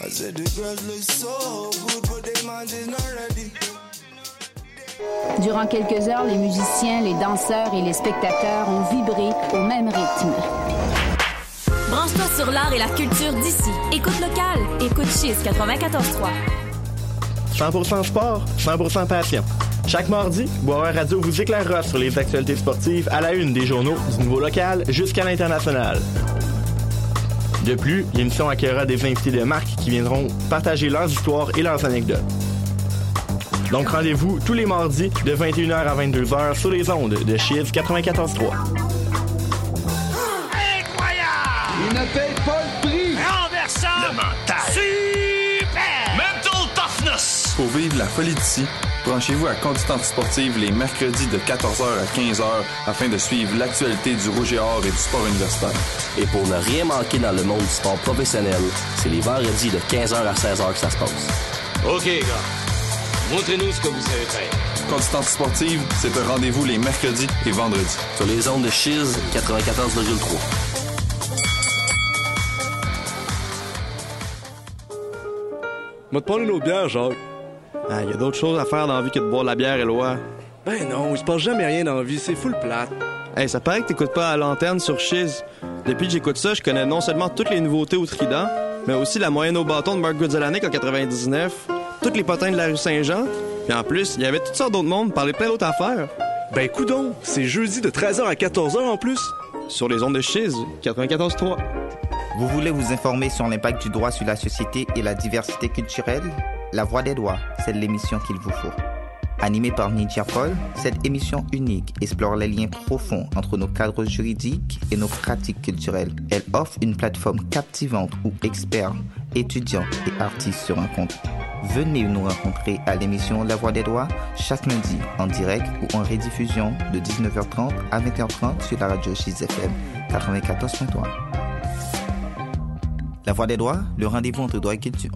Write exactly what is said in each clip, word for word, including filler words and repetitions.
I said the girls look so good, but their minds is not ready. Durant quelques heures, les musiciens, les danseurs et les spectateurs ont vibré au même rythme. Branche-toi sur l'art et la culture d'ici. Écoute local. Écoute Chiz quatre-vingt-quatorze trois. cent pour cent sport, cent pour cent passion. Chaque mardi, Boisvert Radio vous éclairera sur les actualités sportives à la une des journaux du niveau local jusqu'à l'international. De plus, l'émission accueillera des invités de marque qui viendront partager leurs histoires et leurs anecdotes. Donc rendez-vous tous les mardis de vingt et une heures à vingt-deux heures sur les ondes de Chiz quatre-vingt-quatorze trois. Il ne paye pas le prix! Renversant! Le mental! Super! Mental toughness! Pour vivre la folie d'ici, branchez-vous à Conduite Sportive les mercredis de quatorze heures à quinze heures afin de suivre l'actualité du rouge et or et du sport universitaire. Et pour ne rien manquer dans le monde du sport professionnel, c'est les vendredis de quinze heures à seize heures que ça se passe. OK, gars. Montrez-nous ce que vous savez faire. Conduite Sportive, c'est un rendez-vous les mercredis et vendredis. Sur les ondes de Chiz quatre-vingt-quatorze virgule trois. M'a te parler une autre bière, Jacques. Ah, y a d'autres choses à faire dans la vie que de boire de la bière, Éloi. Ben non, il se passe jamais rien dans la vie, c'est full plate. Hey, ça paraît que t'écoutes pas à l'antenne sur Chiz. Depuis que j'écoute ça, je connais non seulement toutes les nouveautés au Trident, mais aussi la moyenne au bâton de Mark Goodzalanek en quatre-vingt-dix-neuf, tous les potins de la rue Saint-Jean, puis en plus, il y avait toutes sortes d'autres mondes parler plein d'autres affaires. Ben coudonc, c'est jeudi de treize heures à quatorze heures en plus. Sur les ondes de Chiz quatre-vingt-quatorze trois. Vous voulez vous informer sur l'impact du droit sur la société et la diversité culturelle? La Voix des droits, c'est l'émission qu'il vous faut. Animée par Nidia Paul, cette émission unique explore les liens profonds entre nos cadres juridiques et nos pratiques culturelles. Elle offre une plateforme captivante où experts, étudiants et artistes se rencontrent. Venez nous rencontrer à l'émission La Voix des droits chaque lundi en direct ou en rediffusion de dix-neuf heures trente à vingt heures trente sur la radio Chiz F M quatre-vingt-quatorze trois. La Voix des droits, le rendez-vous entre droit et culture.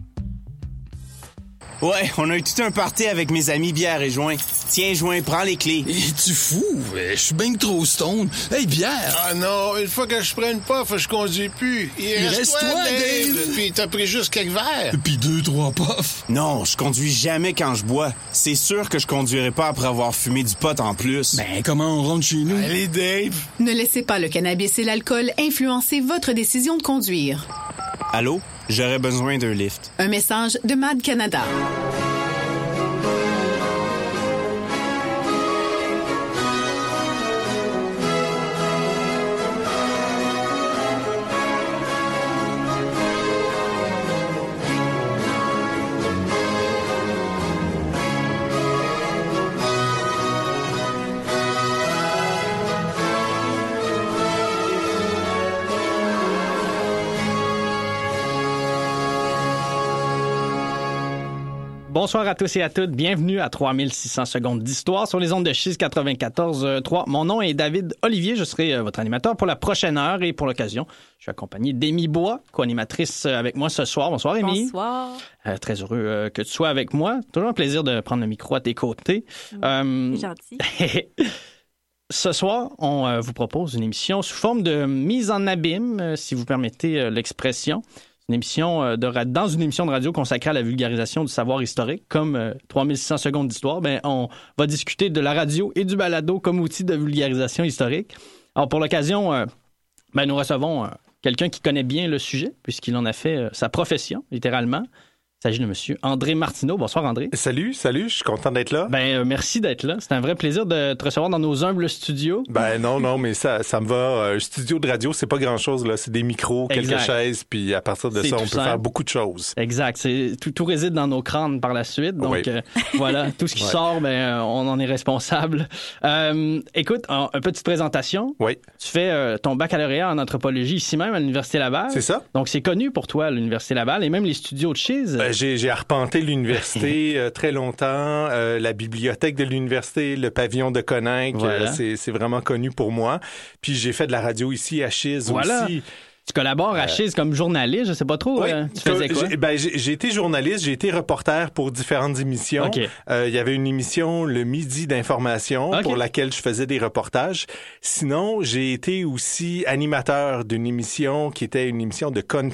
Ouais, on a eu tout un party avec mes amis bière et joint. Tiens, joint, prends les clés. Es-tu fou? Je suis bien trop stone. Hey, bière! Ah non, une fois que je prends une puff, je conduis plus. Il, Il reste, reste toi, Dave! Dave. Puis t'as pris juste quelques verres. Puis deux, trois puffs. Non, je conduis jamais quand je bois. C'est sûr que je conduirai pas après avoir fumé du pot en plus. Ben, comment on rentre chez nous? Allez, Dave! Ne laissez pas le cannabis et l'alcool influencer votre décision de conduire. Allô? J'aurais besoin d'un lift. Un message de Mad Canada. Bonsoir à tous et à toutes. Bienvenue à trois mille six cents secondes d'histoire sur les ondes de Chiz quatre-vingt-quatorze trois. Mon nom est David Olivier. Je serai votre animateur pour la prochaine heure et pour l'occasion, je suis accompagné d'Émy Bois, co-animatrice avec moi ce soir. Bonsoir, Émy. Bonsoir. Euh, très heureux euh, que tu sois avec moi. Toujours un plaisir de prendre le micro à tes côtés. Mmh, euh, gentil. Ce soir, on euh, vous propose une émission sous forme de mise en abîme, euh, si vous permettez euh, l'expression. Une émission de ra- dans une émission de radio consacrée à la vulgarisation du savoir historique, comme euh, trois mille six cents secondes d'histoire, ben, on va discuter de la radio et du balado comme outil de vulgarisation historique. Alors, pour l'occasion, euh, ben, nous recevons euh, quelqu'un qui connaît bien le sujet, puisqu'il en a fait euh, sa profession, littéralement. Il s'agit de M. André Martineau. Bonsoir, André. Salut, salut, je suis content d'être là. Ben, euh, merci d'être là. C'est un vrai plaisir de te recevoir dans nos humbles studios. Ben non, non, mais ça, ça me va. Un studio de radio, c'est pas grand-chose, là. C'est des micros, quelques exact. chaises, puis à partir de c'est ça, on peut simple. faire beaucoup de choses. Exact. C'est, tout, tout réside dans nos crânes par la suite. Donc, oui. euh, voilà, tout ce qui ouais. sort, ben, on en est responsable. Euh, écoute, en, une petite présentation. Oui. Tu fais euh, ton baccalauréat en anthropologie ici même à l'Université Laval. C'est ça. Donc, c'est connu pour toi, l'Université Laval, et même les studios de Chiz. Ben, j'ai, j'ai arpenté l'université euh, très longtemps, euh, la bibliothèque de l'université, le pavillon de Coninck, voilà. euh, c'est, c'est vraiment connu pour moi. Puis j'ai fait de la radio ici à Chiz voilà. aussi. Tu collabores à Chiz euh... comme journaliste, je sais pas trop. Oui, euh, tu faisais quoi? J'ai, ben, j'ai, j'ai été journaliste, j'ai été reporter pour différentes émissions. Okay. Euh, il y avait une émission le midi d'information okay. pour laquelle je faisais des reportages. Sinon, j'ai été aussi animateur d'une émission qui était une émission de country.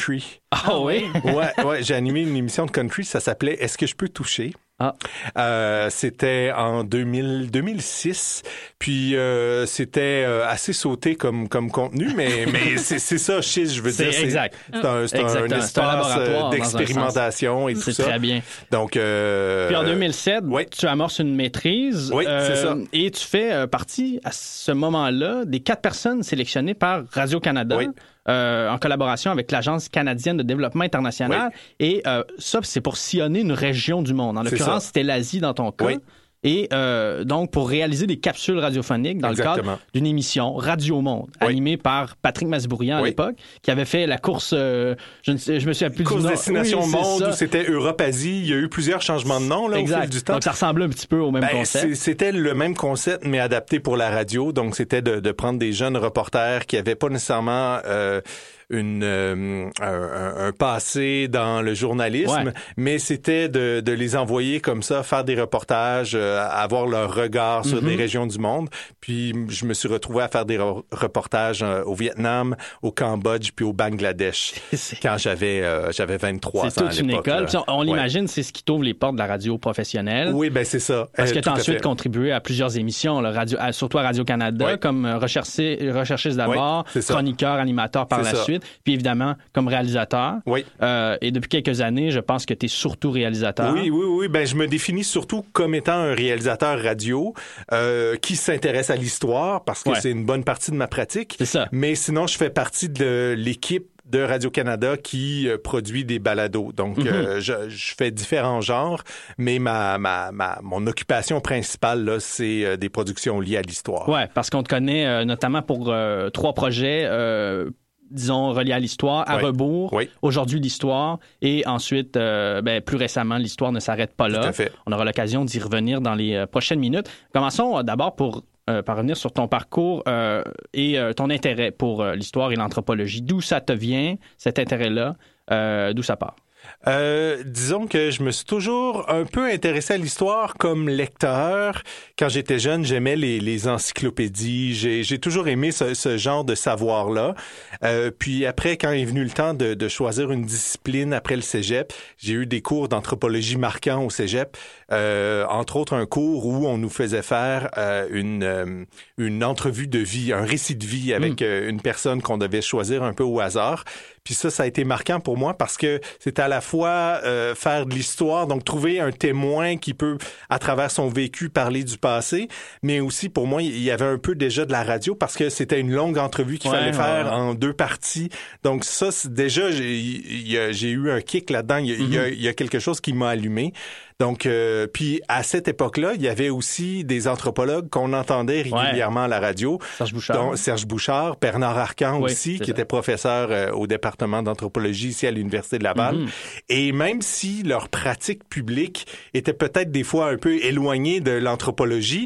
Ah oui? ouais, ouais, j'ai animé une émission de country, ça s'appelait « Est-ce que je peux toucher ?» Ah. Euh, c'était en deux mille, deux mille six, puis euh, c'était euh, assez sauté comme comme contenu, mais mais c'est c'est ça, Chiz, je veux c'est dire, exact. c'est un c'est un, un espace un d'expérimentation et tout c'est ça. C'est très bien. Donc euh, puis en deux mille sept, oui. tu amorces une maîtrise. Oui, euh, c'est ça. Et tu fais euh, partie à ce moment-là des quatre personnes sélectionnées par Radio-Canada. Oui. Euh, en collaboration avec l'Agence canadienne de développement international. Oui. Et euh, ça, c'est pour sillonner une région du monde. En l'occurrence, c'était l'Asie dans ton cas. Oui. Et euh, donc, pour réaliser des capsules radiophoniques dans Exactement. le cadre d'une émission Radio Monde, oui. animée par Patrick Masbourian à oui. l'époque, qui avait fait la course, euh, je, ne sais, je me souviens plus course du nom. Destination oui, Monde, où c'était Europe-Asie. Il y a eu plusieurs changements de nom là, au fil du temps. Donc, ça ressemblait un petit peu au même ben, concept. C'était le même concept, mais adapté pour la radio. Donc, c'était de, de prendre des jeunes reporters qui n'avaient pas nécessairement... Euh, une euh, un, un passé dans le journalisme, ouais. mais c'était de, de les envoyer comme ça, faire des reportages, euh, avoir leur regard sur mm-hmm. des régions du monde. Puis je me suis retrouvé à faire des re- reportages euh, au Vietnam, au Cambodge, puis au Bangladesh quand j'avais euh, j'avais vingt-trois ans à l'époque. C'est toute une école. Puis on, on ouais. l'imagine, c'est ce qui t'ouvre les portes de la radio professionnelle. Oui, ben c'est ça. Parce euh, que tu as ensuite fait. contribué à plusieurs émissions, là, radio, à, surtout à Radio-Canada, ouais. comme recherché, recherchiste d'abord, oui, chroniqueur, animateur par c'est la ça. suite. Puis évidemment, comme réalisateur. Oui. Euh, et depuis quelques années, je pense que tu es surtout réalisateur. Oui, oui, oui. Ben, je me définis surtout comme étant un réalisateur radio euh, qui s'intéresse à l'histoire parce que ouais. c'est une bonne partie de ma pratique. C'est ça. Mais sinon, je fais partie de l'équipe de Radio-Canada qui euh, produit des balados. Donc, mm-hmm. euh, je, je fais différents genres, mais ma, ma, ma, mon occupation principale, là, c'est euh, des productions liées à l'histoire. Oui, parce qu'on te connaît euh, notamment pour euh, trois projets euh, disons, relié à l'histoire, à oui. rebours, oui. aujourd'hui l'histoire, et ensuite, euh, ben, plus récemment, l'histoire ne s'arrête pas là. Tout à fait. On aura l'occasion d'y revenir dans les euh, prochaines minutes. Commençons euh, d'abord pour euh, par revenir sur ton parcours euh, et euh, ton intérêt pour euh, l'histoire et l'anthropologie. D'où ça te vient, cet intérêt-là? Euh, d'où ça part? Euh, disons que je me suis toujours un peu intéressé à l'histoire comme lecteur. Quand j'étais jeune, j'aimais les, les encyclopédies. J'ai, j'ai toujours aimé ce, ce genre de savoir-là. Euh, puis après, quand est venu le temps de, de choisir une discipline après le cégep, j'ai eu des cours d'anthropologie marquants au cégep. Euh, entre autres, un cours où on nous faisait faire euh, une, euh, une entrevue de vie, un récit de vie avec mmh. euh, une personne qu'on devait choisir un peu au hasard. Puis ça, ça a été marquant pour moi parce que c'était à la fois euh, faire de l'histoire, donc trouver un témoin qui peut, à travers son vécu, parler du passé, mais aussi, pour moi, il y avait un peu déjà de la radio parce que c'était une longue entrevue qu'il ouais, fallait faire ouais. en deux parties. Donc ça, c'est, déjà, j'ai, y a, j'ai eu un kick là-dedans. Il y a, mm-hmm. il y a, il y a quelque chose qui m'a allumé. Donc, euh, puis à cette époque-là, il y avait aussi des anthropologues qu'on entendait régulièrement ouais. à la radio. Serge Bouchard. Donc, Serge Bouchard, Bernard Arcan oui, aussi, qui ça. était professeur euh, au département d'anthropologie ici à l'Université de Laval. Mm-hmm. Et même si leur pratique publique était peut-être des fois un peu éloignée de l'anthropologie,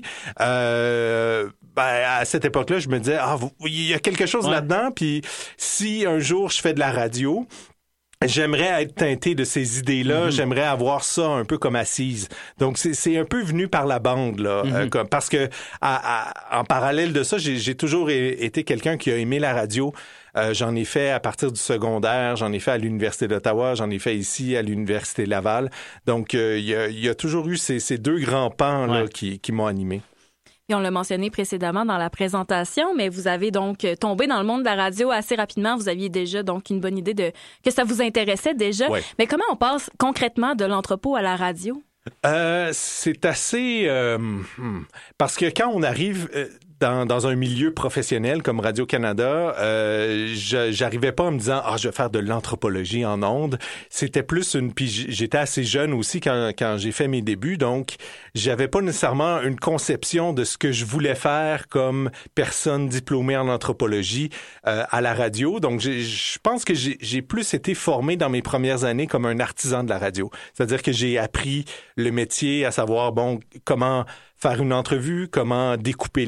euh, ben, à cette époque-là, je me disais, ah, il y a quelque chose ouais. là-dedans. Puis si un jour je fais de la radio, j'aimerais être teinté de ces idées-là. Mm-hmm. J'aimerais avoir ça un peu comme assise. Donc, c'est, c'est un peu venu par la bande, là. Mm-hmm. Euh, comme, parce que, à, à, en parallèle de ça, j'ai, j'ai toujours été quelqu'un qui a aimé la radio. Euh, j'en ai fait à partir du secondaire, j'en ai fait à l'Université d'Ottawa, j'en ai fait ici à l'Université Laval. Donc, il euh, y, a, y a toujours eu ces, ces deux grands pans là, ouais. qui, qui m'ont animé. Et on l'a mentionné précédemment dans la présentation, mais vous avez donc tombé dans le monde de la radio assez rapidement. Vous aviez déjà donc une bonne idée de que ça vous intéressait déjà. Ouais. Mais comment on passe concrètement de l'entrepôt à la radio? Euh, c'est assez... Euh, parce que quand on arrive... Euh, Dans, dans un milieu professionnel comme Radio-Canada, euh, je, j'arrivais pas en me disant « Ah, je vais faire de l'anthropologie en ondes ». C'était plus une... Puis j'étais assez jeune aussi quand, quand j'ai fait mes débuts, donc j'avais pas nécessairement une conception de ce que je voulais faire comme personne diplômée en anthropologie euh, à la radio. Donc, j'ai, je pense que j'ai, j'ai plus été formé dans mes premières années comme un artisan de la radio. C'est-à-dire que j'ai appris le métier, à savoir, bon, comment... faire une entrevue, comment découper le son,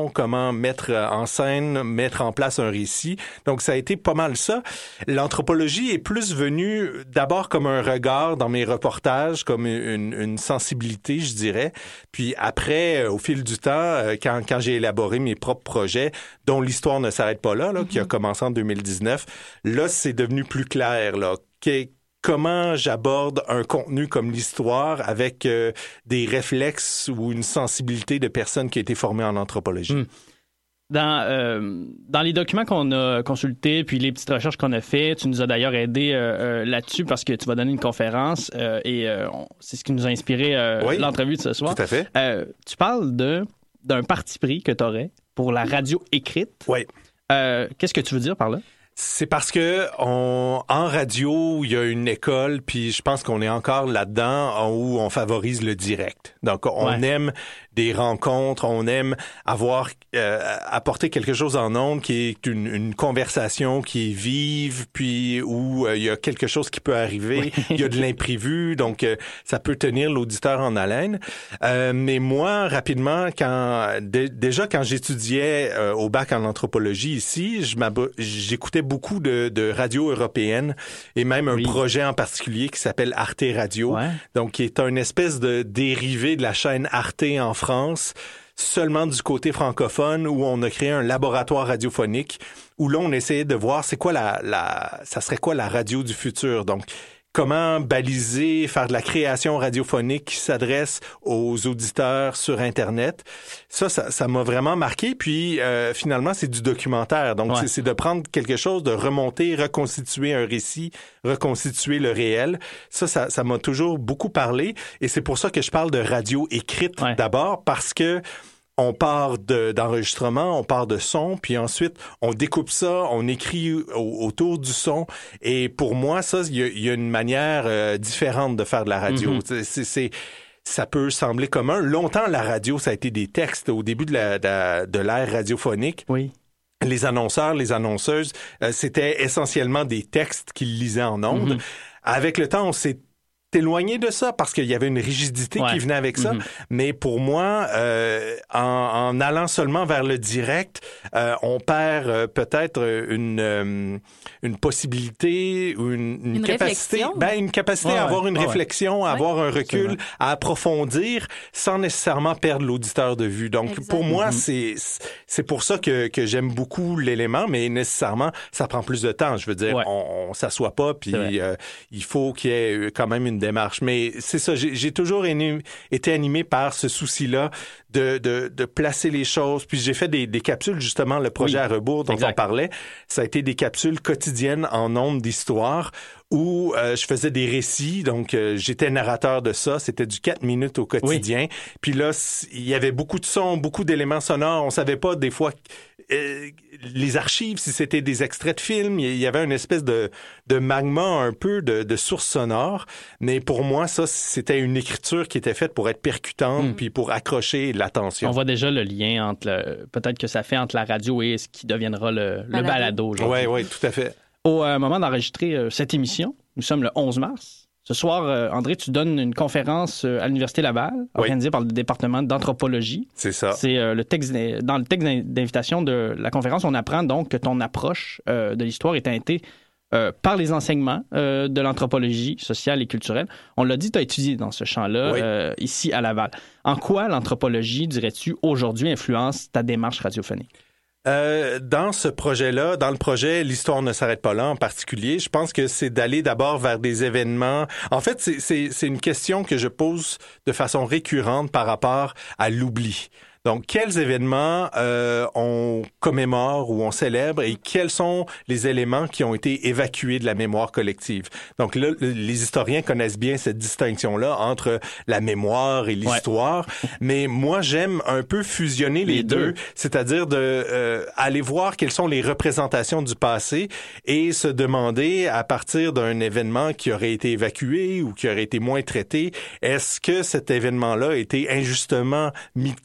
narration, comment mettre en scène, mettre en place un récit. Donc, ça a été pas mal ça. L'anthropologie est plus venue d'abord comme un regard dans mes reportages, comme une, une sensibilité, je dirais. Puis après, au fil du temps, quand, quand j'ai élaboré mes propres projets, dont l'histoire ne s'arrête pas là, là mm-hmm. qui a commencé en deux mille dix-neuf, là, c'est devenu plus clair, là. Qu'est, comment j'aborde un contenu comme l'histoire avec euh, des réflexes ou une sensibilité de personnes qui a été formée en anthropologie. Mm. Dans, euh, dans les documents qu'on a consultés, puis les petites recherches qu'on a faites, tu nous as d'ailleurs aidé euh, euh, là-dessus parce que tu vas donner une conférence euh, et euh, on, c'est ce qui nous a inspiré euh, oui, l'entrevue de ce soir. Tout à fait. Euh, tu parles de, d'un parti pris que tu aurais pour la radio écrite. Oui. Euh, qu'est-ce que tu veux dire par là? C'est parce que on, en radio, il y a une école, puis je pense qu'on est encore là-dedans où on favorise le direct. Donc, on ouais. aime des rencontres, on aime avoir euh, apporter quelque chose en ondes qui est une, une conversation qui est vive, puis où euh, il y a quelque chose qui peut arriver, oui. il y a de l'imprévu, donc euh, ça peut tenir l'auditeur en haleine. Euh, mais moi, rapidement, quand d- déjà quand j'étudiais euh, au bac en anthropologie ici, je j'écoutais beaucoup de, de radios européennes et même un oui. projet en particulier qui s'appelle Arte Radio, ouais. donc qui est une espèce de dérivé de la chaîne Arte en France, seulement du côté francophone, où on a créé un laboratoire radiophonique, où là, on essayait de voir c'est quoi la, la, ça serait quoi la radio du futur. Donc, comment baliser, faire de la création radiophonique qui s'adresse aux auditeurs sur Internet. Ça, ça, ça m'a vraiment marqué. Puis, euh, finalement, c'est du documentaire. Donc, ouais. c'est, c'est de prendre quelque chose, de remonter, reconstituer un récit, reconstituer le réel. Ça, ça, ça m'a toujours beaucoup parlé. Et c'est pour ça que je parle de radio écrite ouais. d'abord, parce que on part de, d'enregistrement, on part de son, puis ensuite, on découpe ça, on écrit au, autour du son. Et pour moi, ça, il y a, y a une manière euh, différente de faire de la radio. Mm-hmm. C'est, c'est, ça peut sembler commun. Longtemps, la radio, ça a été des textes. Au début de, la, de, de l'ère radiophonique, oui. les annonceurs, les annonceuses, euh, c'était essentiellement des textes qu'ils lisaient en ondes. Mm-hmm. Avec le temps, on s'est éloigné de ça parce qu'il y avait une rigidité ouais. qui venait avec ça. Mm-hmm. Mais pour moi, euh, en, en allant seulement vers le direct, euh, on perd euh, peut-être une euh, une possibilité ou une, une, une capacité, réflexion. ben une capacité ouais, à avoir une ouais. réflexion, à ouais. avoir un recul, à approfondir sans nécessairement perdre l'auditeur de vue. Donc exact. Pour moi, mm-hmm. c'est c'est pour ça que que j'aime beaucoup l'élément, mais nécessairement ça prend plus de temps. Je veux dire, ouais. on, on s'assoit pas, puis euh, il faut qu'il y ait quand même une démarche. Mais c'est ça, j'ai, j'ai toujours aimé, été animé par ce souci-là de, de, de placer les choses. Puis j'ai fait des, des capsules, justement, le projet oui, à rebours dont exact. On parlait. Ça a été des capsules quotidiennes en ondes d'histoire où euh, je faisais des récits. Donc, euh, j'étais narrateur de ça. C'était du quatre minutes au quotidien. Oui. Puis là, il y avait beaucoup de sons, beaucoup d'éléments sonores. On savait pas, des fois, euh, les archives, si c'était des extraits de films. Il y avait une espèce de, de magma un peu de, de sources sonores. Mais pour moi, ça, c'était une écriture qui était faite pour être percutante mmh. puis pour accrocher l'attention. On voit déjà le lien entre le, peut-être que ça fait entre la radio et ce qui deviendra le, le balado. Oui, oui, tout à fait. Au euh, moment d'enregistrer euh, cette émission, nous sommes le onze mars. Ce soir, euh, André, tu donnes une conférence euh, à l'Université Laval, oui. organisée par le département d'anthropologie. C'est ça. C'est euh, le texte dans le texte d'invitation de la conférence, on apprend donc que ton approche euh, de l'histoire est teintée euh, par les enseignements euh, de l'anthropologie sociale et culturelle. On l'a dit, tu as étudié dans ce champ-là, oui. euh, ici à Laval. En quoi l'anthropologie, dirais-tu, aujourd'hui influence ta démarche radiophonique? Euh, dans ce projet-là, dans le projet L'Histoire ne s'arrête pas là en particulier, je pense que c'est d'aller d'abord vers des événements. En fait, c'est, c'est, c'est une question que je pose de façon récurrente par rapport à l'oubli. Donc, quels événements euh, on commémore ou on célèbre et quels sont les éléments qui ont été évacués de la mémoire collective? Donc là, les historiens connaissent bien cette distinction-là entre la mémoire et l'histoire, ouais. mais moi, j'aime un peu fusionner les, les deux, deux, c'est-à-dire de euh, aller voir quelles sont les représentations du passé et se demander, à partir d'un événement qui aurait été évacué ou qui aurait été moins traité, est-ce que cet événement-là a été injustement mis de côté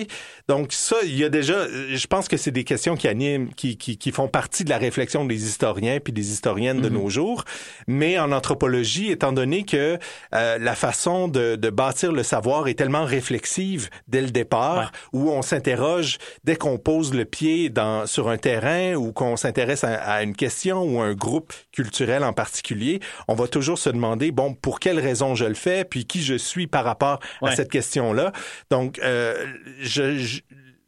aussi. Donc ça, il y a déjà, je pense que c'est des questions qui animent, qui, qui, qui font partie de la réflexion des historiens puis des historiennes mm-hmm. de nos jours. Mais en anthropologie, étant donné que euh, la façon de, de bâtir le savoir est tellement réflexive dès le départ, ouais. où on s'interroge dès qu'on pose le pied dans, sur un terrain ou qu'on s'intéresse à, à une question ou à un groupe culturel en particulier, on va toujours se demander, bon, pour quelle raison je le fais, puis qui je suis par rapport ouais. à cette question-là. Donc, euh, je, je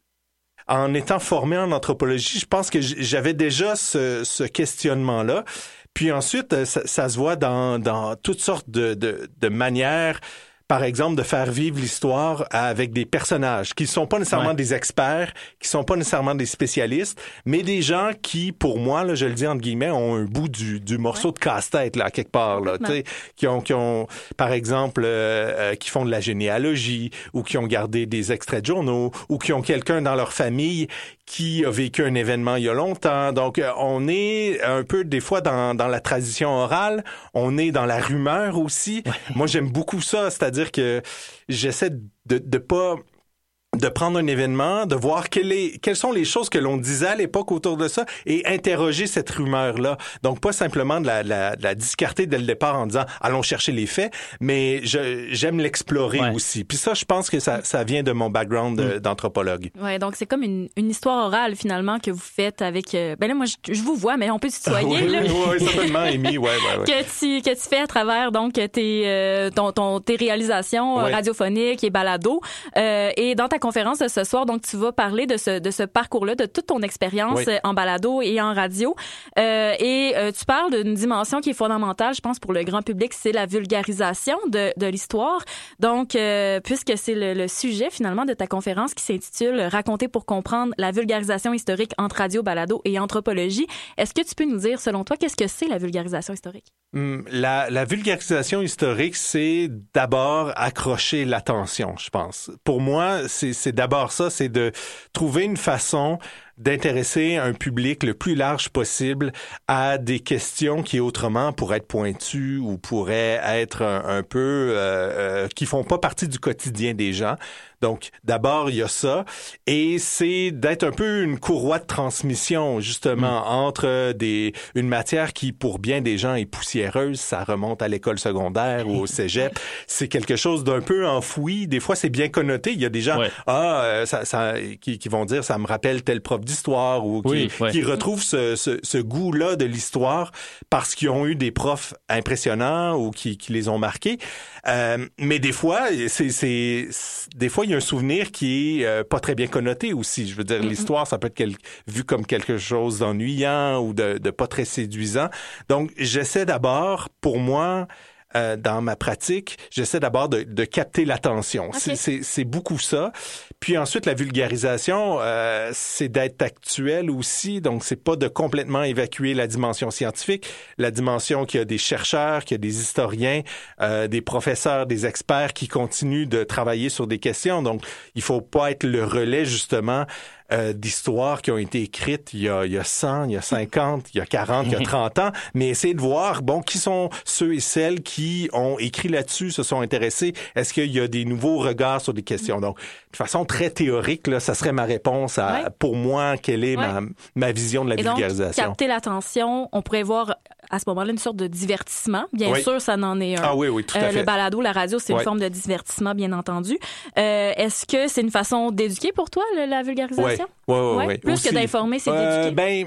en étant formé en anthropologie, je pense que j'avais déjà ce, ce questionnement-là. Puis ensuite, ça, ça se voit dans, dans toutes sortes de, de, de manières, par exemple, de faire vivre l'histoire avec des personnages qui ne sont pas nécessairement ouais. des experts, qui ne sont pas nécessairement des spécialistes, mais des gens qui, pour moi, là, je le dis entre guillemets, ont un bout du, du morceau ouais. de casse-tête, là, quelque part, là, tu sais, qui ont, qui ont, par exemple, euh, euh, qui font de la généalogie, ou qui ont gardé des extraits de journaux, ou qui ont quelqu'un dans leur famille qui a vécu un événement il y a longtemps. Donc, on est un peu, des fois, dans, dans la tradition orale. On est dans la rumeur aussi. Ouais. Moi, j'aime beaucoup ça. C'est-à-dire que j'essaie de, de pas... de prendre un événement, de voir quelle est, quelles sont les choses que l'on disait à l'époque autour de ça et interroger cette rumeur-là. Donc, pas simplement de la, de la, de la discarter dès le départ en disant « allons chercher les faits », mais je, j'aime l'explorer ouais. aussi. Puis ça, je pense que ça, ça vient de mon background de, d'anthropologue. Oui, donc c'est comme une, une histoire orale, finalement, que vous faites avec... Euh, ben là, moi, je, je vous vois, mais on peut se tutoyer. oui, là. oui, oui, certainement, Amy, ouais, ouais, ouais. que, tu, que tu fais à travers, donc, tes, euh, ton, ton, tes réalisations ouais. radiophoniques et balados. Euh, et dans ta conférence de ce soir, donc tu vas parler de ce de ce parcours-là, de toute ton expérience oui. en balado et en radio. Euh, et euh, tu parles d'une dimension qui est fondamentale, je pense, pour le grand public, c'est la vulgarisation de, de l'histoire. Donc, euh, puisque c'est le, le sujet, finalement, de ta conférence qui s'intitule « Raconter pour comprendre la vulgarisation historique entre radio, balado et anthropologie », est-ce que tu peux nous dire, selon toi, qu'est-ce que c'est la vulgarisation historique? La, la vulgarisation historique, c'est d'abord accrocher l'attention, je pense. Pour moi, c'est, c'est d'abord ça, c'est de trouver une façon d'intéresser un public le plus large possible à des questions qui autrement pourraient être pointues ou pourraient être un, un peu euh, euh, qui font pas partie du quotidien des gens. Donc, d'abord, il y a ça. Et c'est d'être un peu une courroie de transmission, justement, mmh. entre des une matière qui, pour bien des gens, est poussiéreuse. Ça remonte à l'école secondaire ou au cégep. C'est quelque chose d'un peu enfoui. Des fois, c'est bien connoté. Il y a des gens ouais. ah, ça, ça, qui, qui vont dire « ça me rappelle tel prof d'histoire » ou qui, oui, ouais. qui retrouvent ce, ce, ce goût-là de l'histoire parce qu'ils ont eu des profs impressionnants ou qui, qui les ont marqués. Euh, mais des fois, c'est, c'est, des fois, il y a un souvenir qui est euh, pas très bien connoté aussi. Je veux dire, mm-hmm. l'histoire, ça peut être quel, vu comme quelque chose d'ennuyant ou de, de pas très séduisant. Donc, j'essaie d'abord, pour moi, Euh, dans ma pratique, j'essaie d'abord de, de capter l'attention. Okay. C'est, c'est, c'est beaucoup ça. Puis ensuite, la vulgarisation, euh, c'est d'être actuel aussi. Donc, c'est pas de complètement évacuer la dimension scientifique, la dimension qu'il y a des chercheurs, qu'il y a des historiens, euh, des professeurs, des experts qui continuent de travailler sur des questions. Donc, il faut pas être le relais, justement, Euh, d'histoires qui ont été écrites il y a, il y a cent, il y a cinquante, il y a quarante, il y a trente ans, mais essayer de voir, bon, qui sont ceux et celles qui ont écrit là-dessus, se sont intéressés, est-ce qu'il y a des nouveaux regards sur des questions? Donc, de façon très théorique, là, ça serait ma réponse à, ouais. pour moi, quelle est ouais. ma, ma vision de la et vulgarisation. Donc, capter l'attention, on pourrait voir à ce moment-là une sorte de divertissement. Bien oui. sûr, ça n'en est un. Ah oui, oui, tout à euh, fait. Le balado, la radio, c'est oui. une forme de divertissement, bien entendu. Euh, est-ce que c'est une façon d'éduquer pour toi, le, la vulgarisation? Oui, oui, oui. Ouais? oui. Plus Aussi, que d'informer, c'est euh, d'éduquer. Ben,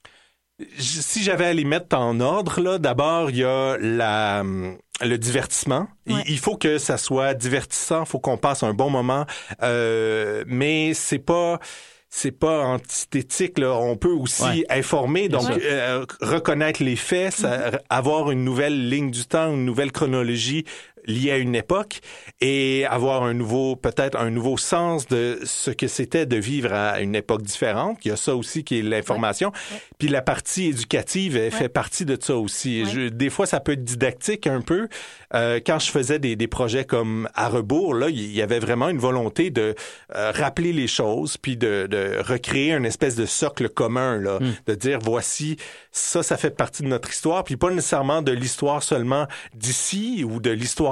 si j'avais à les mettre en ordre, là, d'abord, il y a la... le divertissement. Ouais. Il, il faut que ça soit divertissant, il faut qu'on passe un bon moment, euh, mais c'est pas... c'est pas antithétique, là. On peut aussi ouais. informer, donc euh, reconnaître les faits, ça, mm-hmm. avoir une nouvelle ligne du temps, une nouvelle chronologie liée à une époque et avoir un nouveau, peut-être un nouveau sens de ce que c'était de vivre à une époque différente. Il y a ça aussi qui est l'information. Ouais. Ouais. Puis la partie éducative, elle ouais. fait partie de ça aussi. Ouais. Je, des fois, ça peut être didactique un peu. Euh, quand je faisais des, des projets comme À rebours, là, il y avait vraiment une volonté de euh, rappeler les choses puis de, de recréer une espèce de socle commun, là, mm. de dire voici, ça, ça fait partie de notre histoire, puis pas nécessairement de l'histoire seulement d'ici ou de l'histoire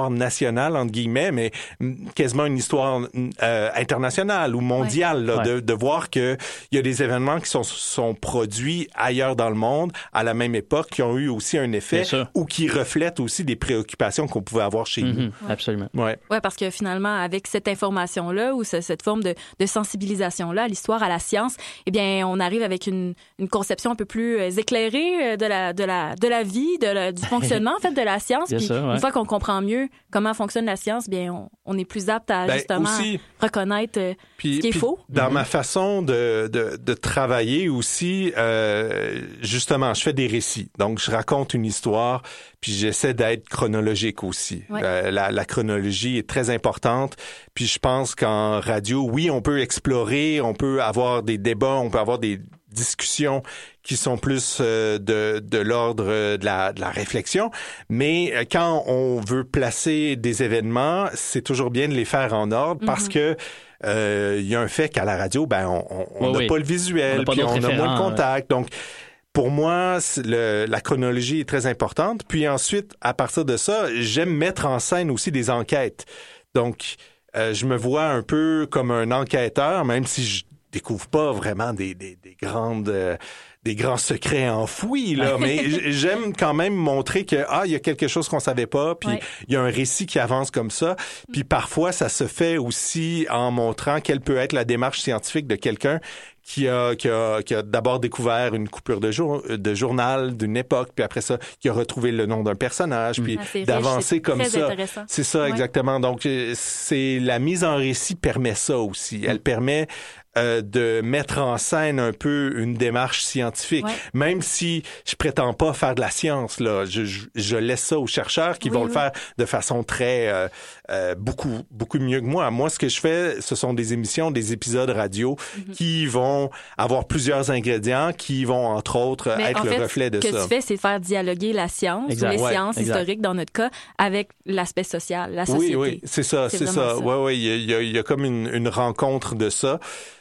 histoire nationale, entre guillemets, mais quasiment une histoire euh, internationale ou mondiale, là, ouais. de, de voir qu'il y a des événements qui sont, sont produits ailleurs dans le monde à la même époque, qui ont eu aussi un effet ou qui reflètent aussi des préoccupations qu'on pouvait avoir chez mm-hmm. nous. Ouais. Absolument. Ouais. Ouais, parce que finalement, avec cette information-là ou ce, cette forme de, de sensibilisation-là à l'histoire, à la science, eh bien, on arrive avec une, une conception un peu plus éclairée de la, de la, de la vie, de la, du fonctionnement, en fait, de la science. Puis, ça, ouais. une fois qu'on comprend mieux comment fonctionne la science, bien, on, on est plus apte à, ben, justement, aussi, reconnaître puis, ce qui est puis, faux. Dans mm-hmm. ma façon de, de, de travailler aussi, euh, justement, je fais des récits. Donc, je raconte une histoire, puis j'essaie d'être chronologique aussi. Ouais. Euh, la, la chronologie est très importante. Puis je pense qu'en radio, oui, on peut explorer, on peut avoir des débats, on peut avoir des discussions qui sont plus euh, de, de l'ordre de la, de la réflexion. Mais quand on veut placer des événements, c'est toujours bien de les faire en ordre mm-hmm. parce que il euh, y a un fait qu'à la radio, ben on n'a oui, pas oui. le visuel, puis on a moins de contact. Ouais. Donc, pour moi, le, la chronologie est très importante. Puis ensuite, à partir de ça, j'aime mettre en scène aussi des enquêtes. Donc, euh, je me vois un peu comme un enquêteur, même si je découvre pas vraiment des, des, des grandes... Euh, des grands secrets enfouis, là, mais j'aime quand même montrer que, ah, il y a quelque chose qu'on savait pas, puis il ouais. y a un récit qui avance comme ça, puis parfois, ça se fait aussi en montrant quelle peut être la démarche scientifique de quelqu'un qui a, qui a, qui a d'abord découvert une coupure de, jour, de journal d'une époque, puis après ça, qui a retrouvé le nom d'un personnage, puis ah, d'avancer riche, comme ça. C'est ça, ouais. exactement. Donc, c'est la mise en récit permet ça aussi. Elle permet Euh, de mettre en scène un peu une démarche scientifique, ouais. même si je prétends pas faire de la science là, je, je, je laisse ça aux chercheurs qui oui, vont oui. le faire de façon très euh, euh, beaucoup beaucoup mieux que moi. Moi, ce que je fais, ce sont des émissions, des épisodes radio mm-hmm. qui vont avoir plusieurs ingrédients, qui vont entre autres Mais être en le fait, reflet de ça. Ce que ça. tu fais, c'est faire dialoguer la science exact. ou les ouais, sciences exact. historiques dans notre cas avec l'aspect social, la société. Oui, oui, c'est ça, c'est, c'est ça. ça. Ouais, ouais, il y a, il y a comme une, une rencontre de ça.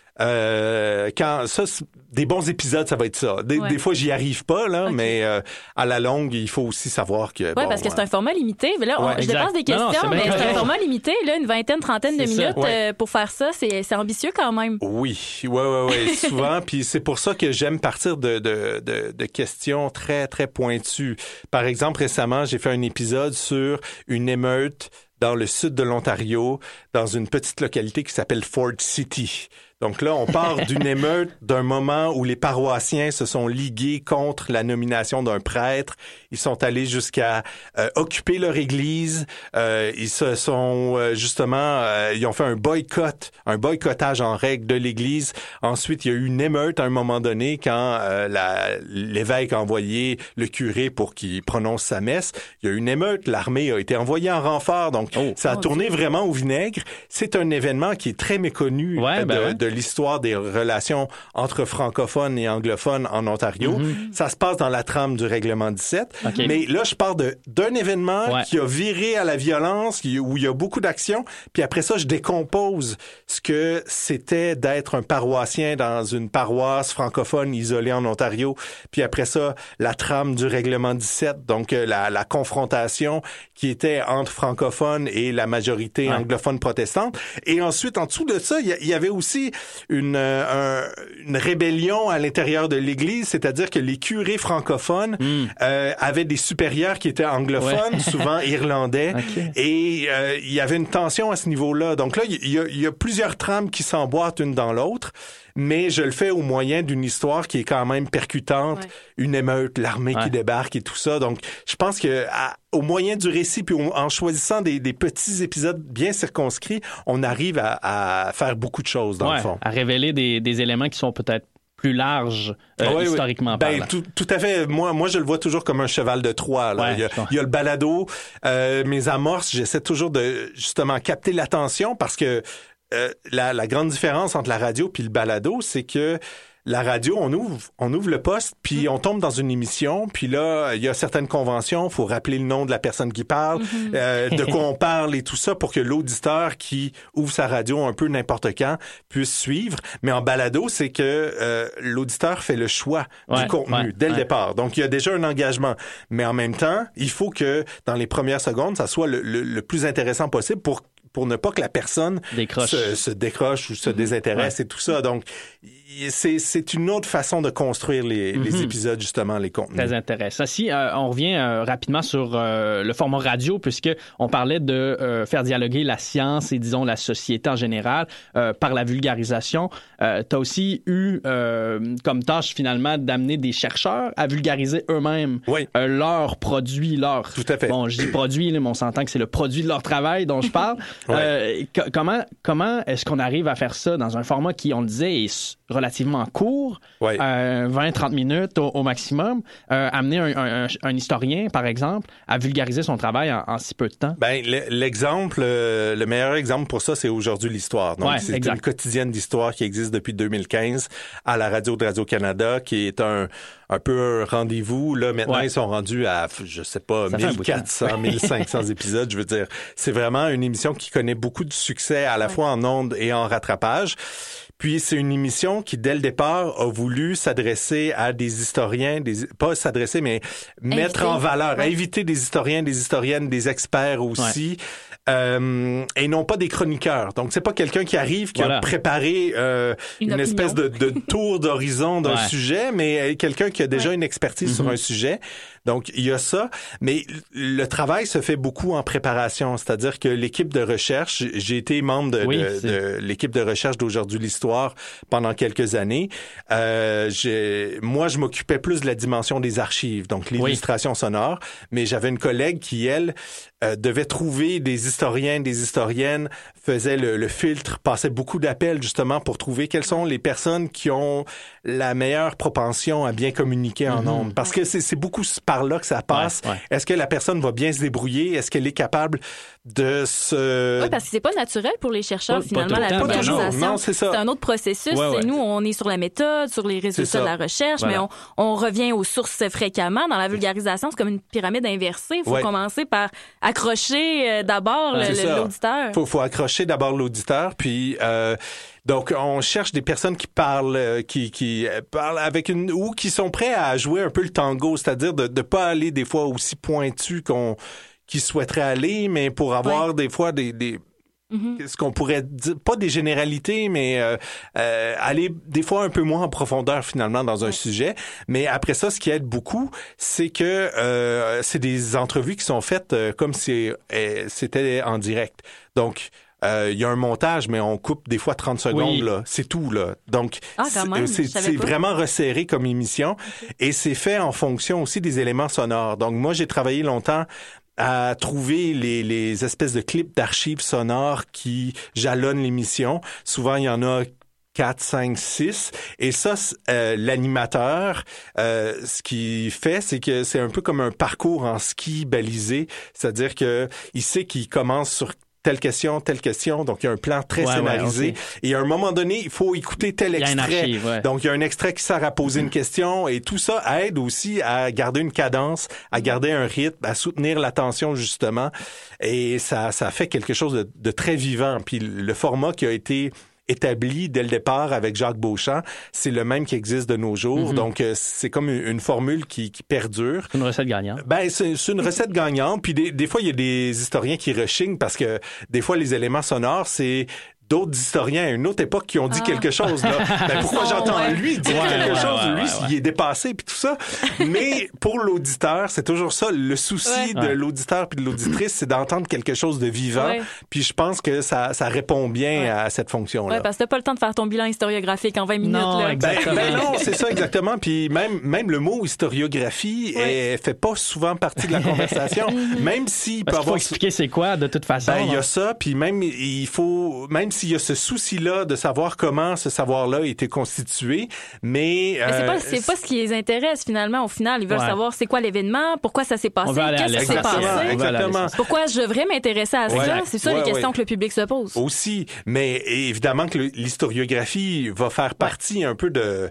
Euh, quand ça, des bons épisodes, ça va être ça. Des, ouais. des fois, j'y arrive pas là, okay. mais euh, à la longue, il faut aussi savoir que. Oui, bon, parce que ouais. c'est un format limité. Mais là, on, ouais, je dépasse des questions, non, non, c'est mais c'est un format limité, là, une vingtaine, trentaine de minutes ouais. euh, pour faire ça, c'est, c'est ambitieux quand même. Oui, ouais, ouais, ouais, souvent. Puis c'est pour ça que j'aime partir de, de, de, de questions très, très pointues. Par exemple, récemment, j'ai fait un épisode sur une émeute dans le sud de l'Ontario, dans une petite localité qui s'appelle Ford City. Donc là, on part d'une émeute, d'un moment où les paroissiens se sont ligués contre la nomination d'un prêtre. Ils sont allés jusqu'à euh, occuper leur église. Euh, ils se sont euh, justement, euh, ils ont fait un boycott, un boycottage en règle de l'église. Ensuite, il y a eu une émeute à un moment donné quand euh, la, l'évêque a envoyé le curé pour qu'il prononce sa messe. Il y a eu une émeute, l'armée a été envoyée en renfort. Donc, oh, ça a oh, tourné Dieu. vraiment au vinaigre. C'est un événement qui est très méconnu ouais, ben de, ouais. de l'histoire des relations entre francophones et anglophones en Ontario. Mm-hmm. Ça se passe dans la trame du règlement dix-sept. Okay. Mais là, je pars de, d'un événement ouais. qui a viré à la violence, qui, où il y a beaucoup d'actions. Puis après ça, je décompose ce que c'était d'être un paroissien dans une paroisse francophone isolée en Ontario. Puis après ça, la trame du règlement dix-sept. Donc, la, la confrontation qui était entre francophones et la majorité ouais. anglophone protestante. Et ensuite, en dessous de ça, il y, y avait aussi une, euh, un, une rébellion à l'intérieur de l'Église, c'est-à-dire que les curés francophones mm. euh, avaient des supérieurs qui étaient anglophones, ouais. souvent irlandais, okay. et euh, il y avait une tension à ce niveau-là. Donc là, il y a, il y a plusieurs trames qui s'emboîtent une dans l'autre, mais je le fais au moyen d'une histoire qui est quand même percutante, ouais. une émeute, l'armée ouais. qui débarque et tout ça. Donc, je pense que à, au moyen du récit, puis en choisissant des, des petits épisodes bien circonscrits, on arrive à, à faire beaucoup de choses, dans ouais, le fond. À révéler des, des éléments qui sont peut-être plus large euh, oui, historiquement oui. parlant. Ben, tout, tout à fait. Moi, moi, je le vois toujours comme un cheval de Troie. Là. Ouais, il, y a, il y a le balado. Euh, mes amorces, j'essaie toujours de justement capter l'attention parce que euh, la, la grande différence entre la radio puis le balado, c'est que La radio, on ouvre, on ouvre le poste, puis on tombe dans une émission, puis là, il y a certaines conventions, faut rappeler le nom de la personne qui parle, mm-hmm. euh, de quoi on parle et tout ça pour que l'auditeur qui ouvre sa radio un peu n'importe quand puisse suivre. Mais en balado, c'est que euh, l'auditeur fait le choix ouais, du contenu ouais, dès ouais. le départ. Donc, il y a déjà un engagement. Mais en même temps, il faut que dans les premières secondes, ça soit le, le, le plus intéressant possible pour pour ne pas que la personne se, se décroche ou se désintéresse ouais. et tout ça. Donc, c'est, c'est une autre façon de construire les, mm-hmm. les épisodes, justement, les contenus. Très intéressant. Si euh, on revient euh, rapidement sur euh, le format radio, puisque on parlait de euh, faire dialoguer la science et, disons, la société en général euh, par la vulgarisation, euh, tu as aussi eu euh, comme tâche, finalement, d'amener des chercheurs à vulgariser eux-mêmes oui. euh, leurs produits, leurs... Tout à fait. Bon, je dis produits, là, mais on s'entend que c'est le produit de leur travail dont je parle. Ouais. Euh, c- comment, comment est-ce qu'on arrive à faire ça dans un format qui, on le disait, est relativement court, ouais. euh, vingt à trente minutes au, au maximum, euh, amener un, un, un historien, par exemple, à vulgariser son travail en, en si peu de temps? Ben, l'exemple, euh, le meilleur exemple pour ça, c'est Aujourd'hui l'Histoire. Donc, ouais, c'est exact. Une quotidienne d'histoire qui existe depuis deux mille quinze à la radio de Radio-Canada, qui est un, un peu un rendez-vous. Là, maintenant, ouais. ils sont rendus à, je sais pas, ça mille quatre cents, mille cinq cents épisodes. Je veux dire, c'est vraiment une émission qui connaît beaucoup de succès, à la ouais. fois en ondes et en rattrapage. Puis c'est une émission qui, dès le départ, a voulu s'adresser à des historiens, des, pas s'adresser, mais mettre inviter. en valeur, ouais. inviter des historiens, des historiennes, des experts aussi, ouais. euh, et non pas des chroniqueurs. Donc c'est pas quelqu'un qui arrive, qui voilà. a préparé euh, une, une espèce de, de tour d'horizon d'un ouais. sujet, mais quelqu'un qui a déjà ouais. une expertise mm-hmm. sur un sujet. Donc, il y a ça, mais le travail se fait beaucoup en préparation, c'est-à-dire que l'équipe de recherche, j'ai été membre de, oui, de, de l'équipe de recherche d'Aujourd'hui l'Histoire pendant quelques années. Euh, j'ai, moi, je m'occupais plus de la dimension des archives, donc l'illustration oui. sonore, mais j'avais une collègue qui, elle, euh, devait trouver des historiens, des historiennes, faisait le, le filtre, passait beaucoup d'appels justement pour trouver quelles sont les personnes qui ont la meilleure propension à bien communiquer en mm-hmm. ondes, parce que c'est, c'est beaucoup par là que ça passe. Ouais, ouais. Est-ce que la personne va bien se débrouiller? Est-ce qu'elle est capable de se... Oui, parce que c'est pas naturel pour les chercheurs, pas, finalement, pas la vulgarisation. Non, c'est ça. C'est un autre processus. Ouais, ouais. Nous, on est sur la méthode, sur les résultats de la recherche, voilà. mais on, on revient aux sources fréquemment. Dans la vulgarisation, c'est comme une pyramide inversée. Il faut ouais. commencer par accrocher euh, d'abord ouais, le, l'auditeur. Il faut, faut accrocher d'abord l'auditeur, puis... Euh, Donc, on cherche des personnes qui parlent, euh, qui, qui euh, parlent avec une, ou qui sont prêts à jouer un peu le tango, c'est-à-dire de, de pas aller des fois aussi pointu qu'on, qu'ils souhaiteraient aller, mais pour avoir ouais. des fois des, des, mm-hmm. ce qu'on pourrait dire, pas des généralités, mais euh, euh, aller des fois un peu moins en profondeur finalement dans un ouais. sujet. Mais après ça, ce qui aide beaucoup, c'est que euh, c'est des entrevues qui sont faites euh, comme si euh, c'était en direct. Donc, il euh, y a un montage, mais on coupe des fois trente secondes, oui. là. C'est tout, là. Donc, ah, quand même, c'est, c'est vraiment resserré comme émission. Okay. Et c'est fait en fonction aussi des éléments sonores. Donc, moi, j'ai travaillé longtemps à trouver les, les espèces de clips d'archives sonores qui jalonnent l'émission. Souvent, il y en a quatre, cinq, six. Et ça, euh, l'animateur, euh, ce qu'il fait, c'est que c'est un peu comme un parcours en ski balisé. C'est-à-dire que il sait qu'il commence sur telle question, telle question. Donc, il y a un plan très ouais, scénarisé. Ouais, okay. Et à un moment donné, il faut écouter tel extrait. Archive, ouais. Donc, il y a un extrait qui sert à poser une question. Et tout ça aide aussi à garder une cadence, à garder un rythme, à soutenir l'attention, justement. Et ça, ça fait quelque chose de, de très vivant. Puis, le format qui a été établi dès le départ avec Jacques Beauchamp, c'est le même qui existe de nos jours. Mm-hmm. Donc, euh, c'est comme une, une formule qui, qui perdure. C'est une recette gagnante. Ben, c'est, c'est une recette gagnante. Puis des, des fois, il y a des historiens qui rechignent parce que des fois, les éléments sonores, c'est d'autres historiens à une autre époque qui ont dit ah. quelque chose. Là. Ben, pourquoi oh, j'entends ouais. lui dire ouais, quelque ouais, chose? Ouais, lui, ouais, ouais. il est dépassé, puis tout ça. Mais pour l'auditeur, c'est toujours ça. Le souci ouais. de ouais. l'auditeur puis de l'auditrice, c'est d'entendre quelque chose de vivant. Ouais. Puis je pense que ça, ça répond bien ouais. à cette fonction-là. Oui, parce que t'as pas le temps de faire ton bilan historiographique en vingt minutes. Non, là. Ben, ben non, c'est ça exactement. Puis même, même le mot historiographie ouais. est, fait pas souvent partie de la conversation. Même s'il peut parce avoir... qu'il faut expliquer c'est quoi, de toute façon. Ben, il y a ça, puis même, il faut... Même si s'il y a ce souci-là de savoir comment ce savoir-là a été constitué, mais... mais c'est, euh, pas, c'est pas ce qui les intéresse, finalement. Au final, ils veulent Ouais. savoir c'est quoi l'événement, pourquoi ça s'est passé, qu'est-ce qui s'est passé. Exactement. Pourquoi je devrais m'intéresser à ça? Ouais. C'est ça ouais, les questions ouais. que le public se pose. Aussi, mais évidemment que l'historiographie va faire partie ouais. un peu de...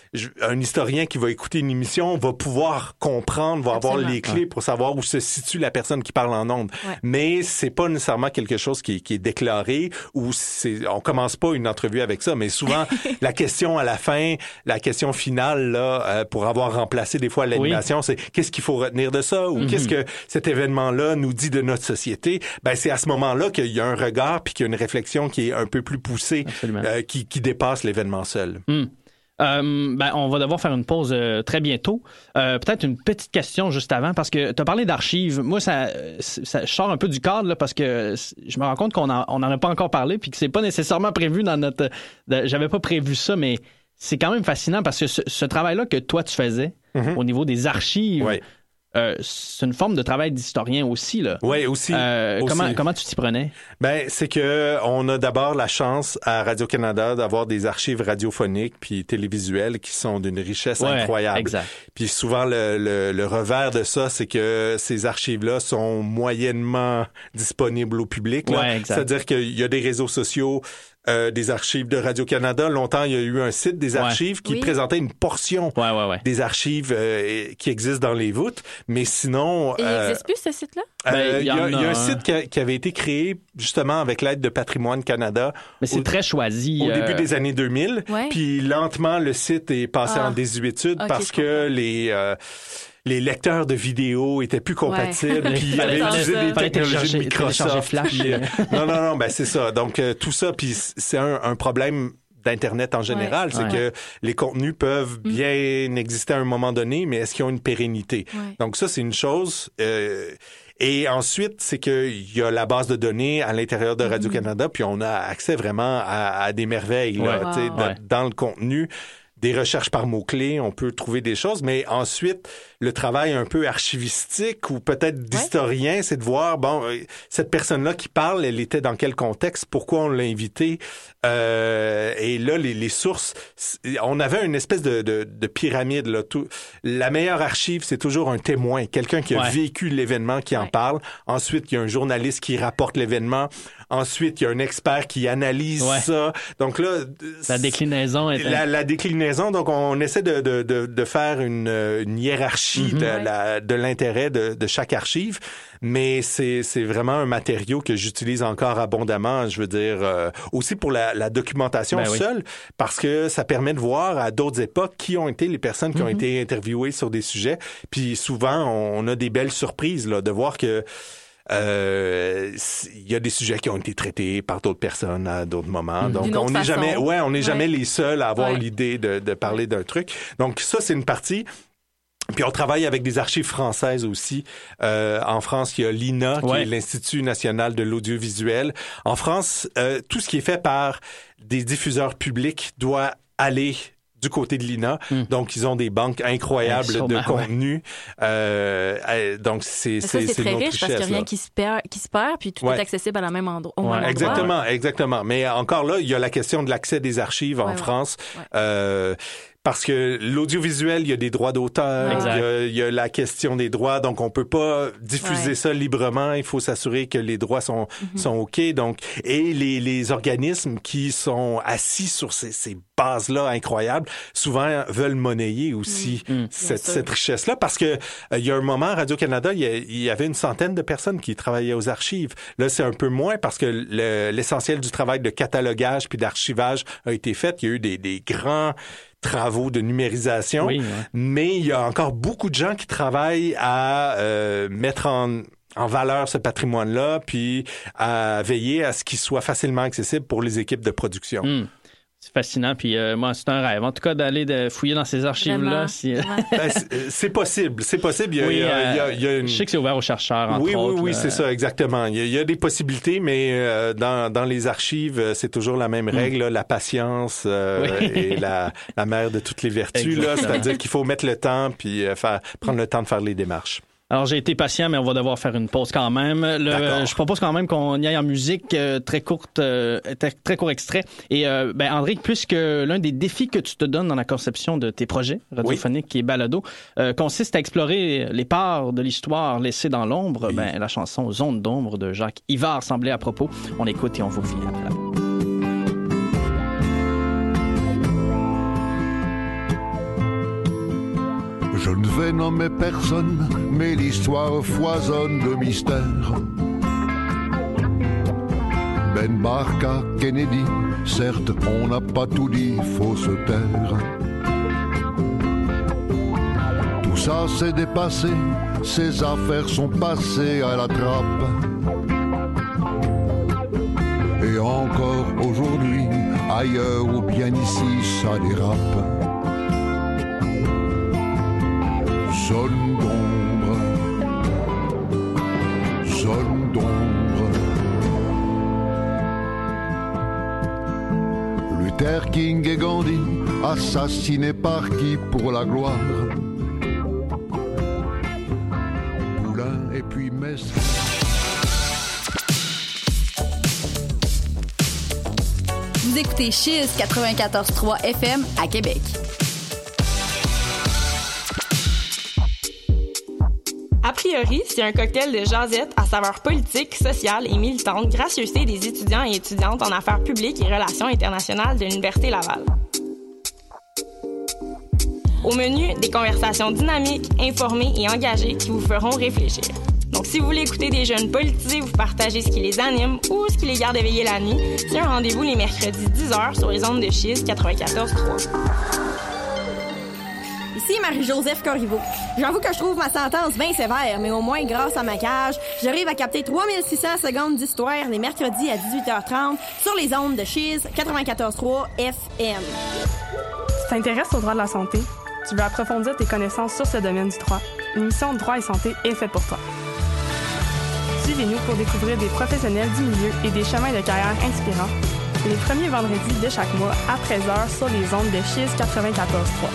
Un historien qui va écouter une émission va pouvoir comprendre, va Absolument. avoir les clés ouais. pour savoir où se situe la personne qui parle en ondes. Ouais. Mais c'est pas nécessairement quelque chose qui est, qui est déclaré ou c'est, on commence pas une entrevue avec ça. Mais souvent, la question à la fin, la question finale là, euh, pour avoir remplacé des fois l'animation, oui. c'est qu'est-ce qu'il faut retenir de ça ou mm-hmm. qu'est-ce que cet événement-là nous dit de notre société. Ben c'est à ce moment-là qu'il y a un regard puis qu'il y a une réflexion qui est un peu plus poussée, euh, qui, qui dépasse l'événement seul. Mm. Euh, ben, on va devoir faire une pause euh, très bientôt. Euh, peut-être une petite question juste avant, parce que tu as parlé d'archives. Moi, ça, ça je sors un peu du cadre là, parce que je me rends compte qu'on n'en on a pas encore parlé puis que c'est pas nécessairement prévu dans notre... De, j'avais pas prévu ça, mais c'est quand même fascinant parce que ce, ce travail-là que toi, tu faisais mm-hmm. au niveau des archives... Ouais. Euh, c'est une forme de travail d'historien aussi, là. Oui, aussi, euh, aussi. Comment, comment tu t'y prenais? Ben, c'est que on a d'abord la chance à Radio-Canada d'avoir des archives radiophoniques puis télévisuelles qui sont d'une richesse ouais, incroyable. Exact. Puis souvent, le, le, le revers de ça, c'est que ces archives-là sont moyennement disponibles au public. Là. Ouais, exact. C'est-à-dire qu'il y a des réseaux sociaux, Euh, des archives de Radio-Canada. Longtemps, il y a eu un site des archives ouais. qui oui. présentait une portion ouais, ouais, ouais. des archives euh, qui existent dans les voûtes. Mais sinon... Et euh, il n'existe plus, ce site-là? Euh, ben, il, y a, il y a un site qui, a, qui avait été créé justement avec l'aide de Patrimoine Canada. Mais c'est au, très choisi. Au euh... début des années deux mille. Ouais. Puis lentement, le site est passé ah. en désuétude okay, parce que les... Euh, les lecteurs de vidéos étaient plus compatibles, ouais. puis ils avaient utilisé des technologies de Microsoft. Flash. Puis, euh, non, non, non, ben c'est ça. Donc, euh, tout ça, puis c'est un, un problème d'Internet en général, ouais. c'est ouais. que les contenus peuvent bien mmh. exister à un moment donné, mais est-ce qu'ils ont une pérennité? Ouais. Donc ça, c'est une chose... Euh, Et ensuite, c'est qu'il y a la base de données à l'intérieur de Radio-Canada, puis on a accès vraiment à, à des merveilles là, ouais. wow. ouais. dans le contenu. Des recherches par mots-clés, on peut trouver des choses, mais ensuite, le travail un peu archivistique ou peut-être d'historien, ouais. c'est de voir, bon, cette personne-là qui parle, elle était dans quel contexte, pourquoi on l'a invitée, euh, et là, les, les sources, on avait une espèce de, de, de pyramide, là. Tout, la meilleure archive, c'est toujours un témoin, quelqu'un qui a ouais. vécu l'événement, qui ouais. en parle. Ensuite, il y a un journaliste qui rapporte l'événement. Ensuite, il y a un expert qui analyse ouais. ça. Donc là... La déclinaison est... La, la déclinaison, donc on essaie de, de, de, de faire une, une hiérarchie mm-hmm. de, ouais. la, de l'intérêt de, de chaque archive, mais c'est, c'est vraiment un matériau que j'utilise encore abondamment, je veux dire, euh, aussi pour la, la documentation ben seule, oui. parce que ça permet de voir à d'autres époques qui ont été les personnes qui mm-hmm. ont été interviewées sur des sujets, puis souvent, on, on a des belles surprises, là, de voir que Euh, il y a des sujets qui ont été traités par d'autres personnes à d'autres moments. Donc, on n'est jamais, ouais, on n'est ouais. jamais les seuls à avoir ouais. l'idée de, de parler ouais. d'un truc. Donc, ça, c'est une partie. Puis on travaille avec des archives françaises aussi. Euh, en France, il y a l'I N A, qui ouais. est l'Institut national de l'audiovisuel. En France, euh, tout ce qui est fait par des diffuseurs publics doit aller du côté de l'I N A. Mm. Donc, ils ont des banques incroyables ouais, de contenu. Ouais. Euh, donc, c'est, ça, c'est, c'est, c'est très notre riche richesse, parce qu'il n'y a rien là. qui se perd, qui se perd, puis tout ouais. est accessible à la même endroit. Ouais. Même exactement, endroit. exactement. Mais encore là, il y a la question de l'accès des archives en ouais, France. Ouais. Euh, Parce que l'audiovisuel, il y a des droits d'auteur, il y, a, il y a la question des droits, donc on peut pas diffuser ouais. ça librement. Il faut s'assurer que les droits sont mm-hmm. sont ok. Donc et les les organismes qui sont assis sur ces, ces bases-là incroyables, souvent veulent monnayer aussi mm. cette cette richesse-là, parce que euh, il y a un moment à Radio-Canada, il y, a, il y avait une centaine de personnes qui travaillaient aux archives. Là, c'est un peu moins parce que le, l'essentiel du travail de catalogage puis d'archivage a été fait. Il y a eu des des grands travaux de numérisation, oui, ouais. mais il y a encore beaucoup de gens qui travaillent à euh, mettre en, en valeur ce patrimoine-là, puis à veiller à ce qu'il soit facilement accessible pour les équipes de production. Mmh. C'est fascinant, puis euh, moi, c'est un rêve. En tout cas, d'aller de fouiller dans ces archives-là. Si... ben, c'est, c'est possible, c'est possible. Il y a, oui, il y a, euh, il y a, il y a une... Je sais que c'est ouvert aux chercheurs, entre oui, autres. Oui, oui, là. c'est ça, exactement. Il y a, il y a des possibilités, mais euh, dans, dans les archives, c'est toujours la même règle, mm. là, la patience euh, oui. et la, la mère de toutes les vertus. Là, c'est-à-dire qu'il faut mettre le temps, puis euh, faire, prendre le temps de faire les démarches. Alors, j'ai été patient, mais on va devoir faire une pause quand même. Le, je propose quand même qu'on y aille en musique, euh, très courte, euh, très, très court extrait. Et, euh, ben, André, puisque l'un des défis que tu te donnes dans la conception de tes projets radiophoniques oui. et balado euh, consiste à explorer les parts de l'histoire laissées dans l'ombre, oui. ben, la chanson Zone d'ombre de Jacques Yvard semblait à propos. On écoute et on vous revient après. Je ne vais nommer personne, mais l'histoire foisonne de mystères. Ben Barka, Kennedy, certes, on n'a pas tout dit, faut se taire. Tout ça s'est dépassé, ces affaires sont passées à la trappe. Et encore aujourd'hui, ailleurs ou bien ici, ça dérape. Zone d'ombre, zone d'ombre. Luther King et Gandhi, assassinés par qui pour la gloire? Poulain et puis Metz. Vous écoutez Chiz quatre-vingt-quatorze trois F M à Québec. A priori, c'est un cocktail de jasette à saveur politique, sociale et militante, gracieuseté des étudiants et étudiantes en affaires publiques et relations internationales de l'Université Laval. Au menu, des conversations dynamiques, informées et engagées qui vous feront réfléchir. Donc, si vous voulez écouter des jeunes politisés, vous partagez ce qui les anime ou ce qui les garde éveillés la nuit, c'est un rendez-vous les mercredis dix heures sur les ondes de Chiz quatre-vingt-quatorze trois. Ici Marie-Joseph Corriveau. J'avoue que je trouve ma sentence bien sévère, mais au moins, grâce à ma cage, j'arrive à capter trois mille six cents secondes d'histoire les mercredis à dix-huit heures trente sur les ondes de Chiz quatre-vingt-quatorze trois F M. Tu t'intéresses au droit de la santé? Tu veux approfondir tes connaissances sur ce domaine du droit? Une émission de droit et santé est faite pour toi. Suivez-nous pour découvrir des professionnels du milieu et des chemins de carrière inspirants. C'est les premiers vendredis de chaque mois à treize heures sur les ondes de Chiz quatre-vingt-quatorze trois.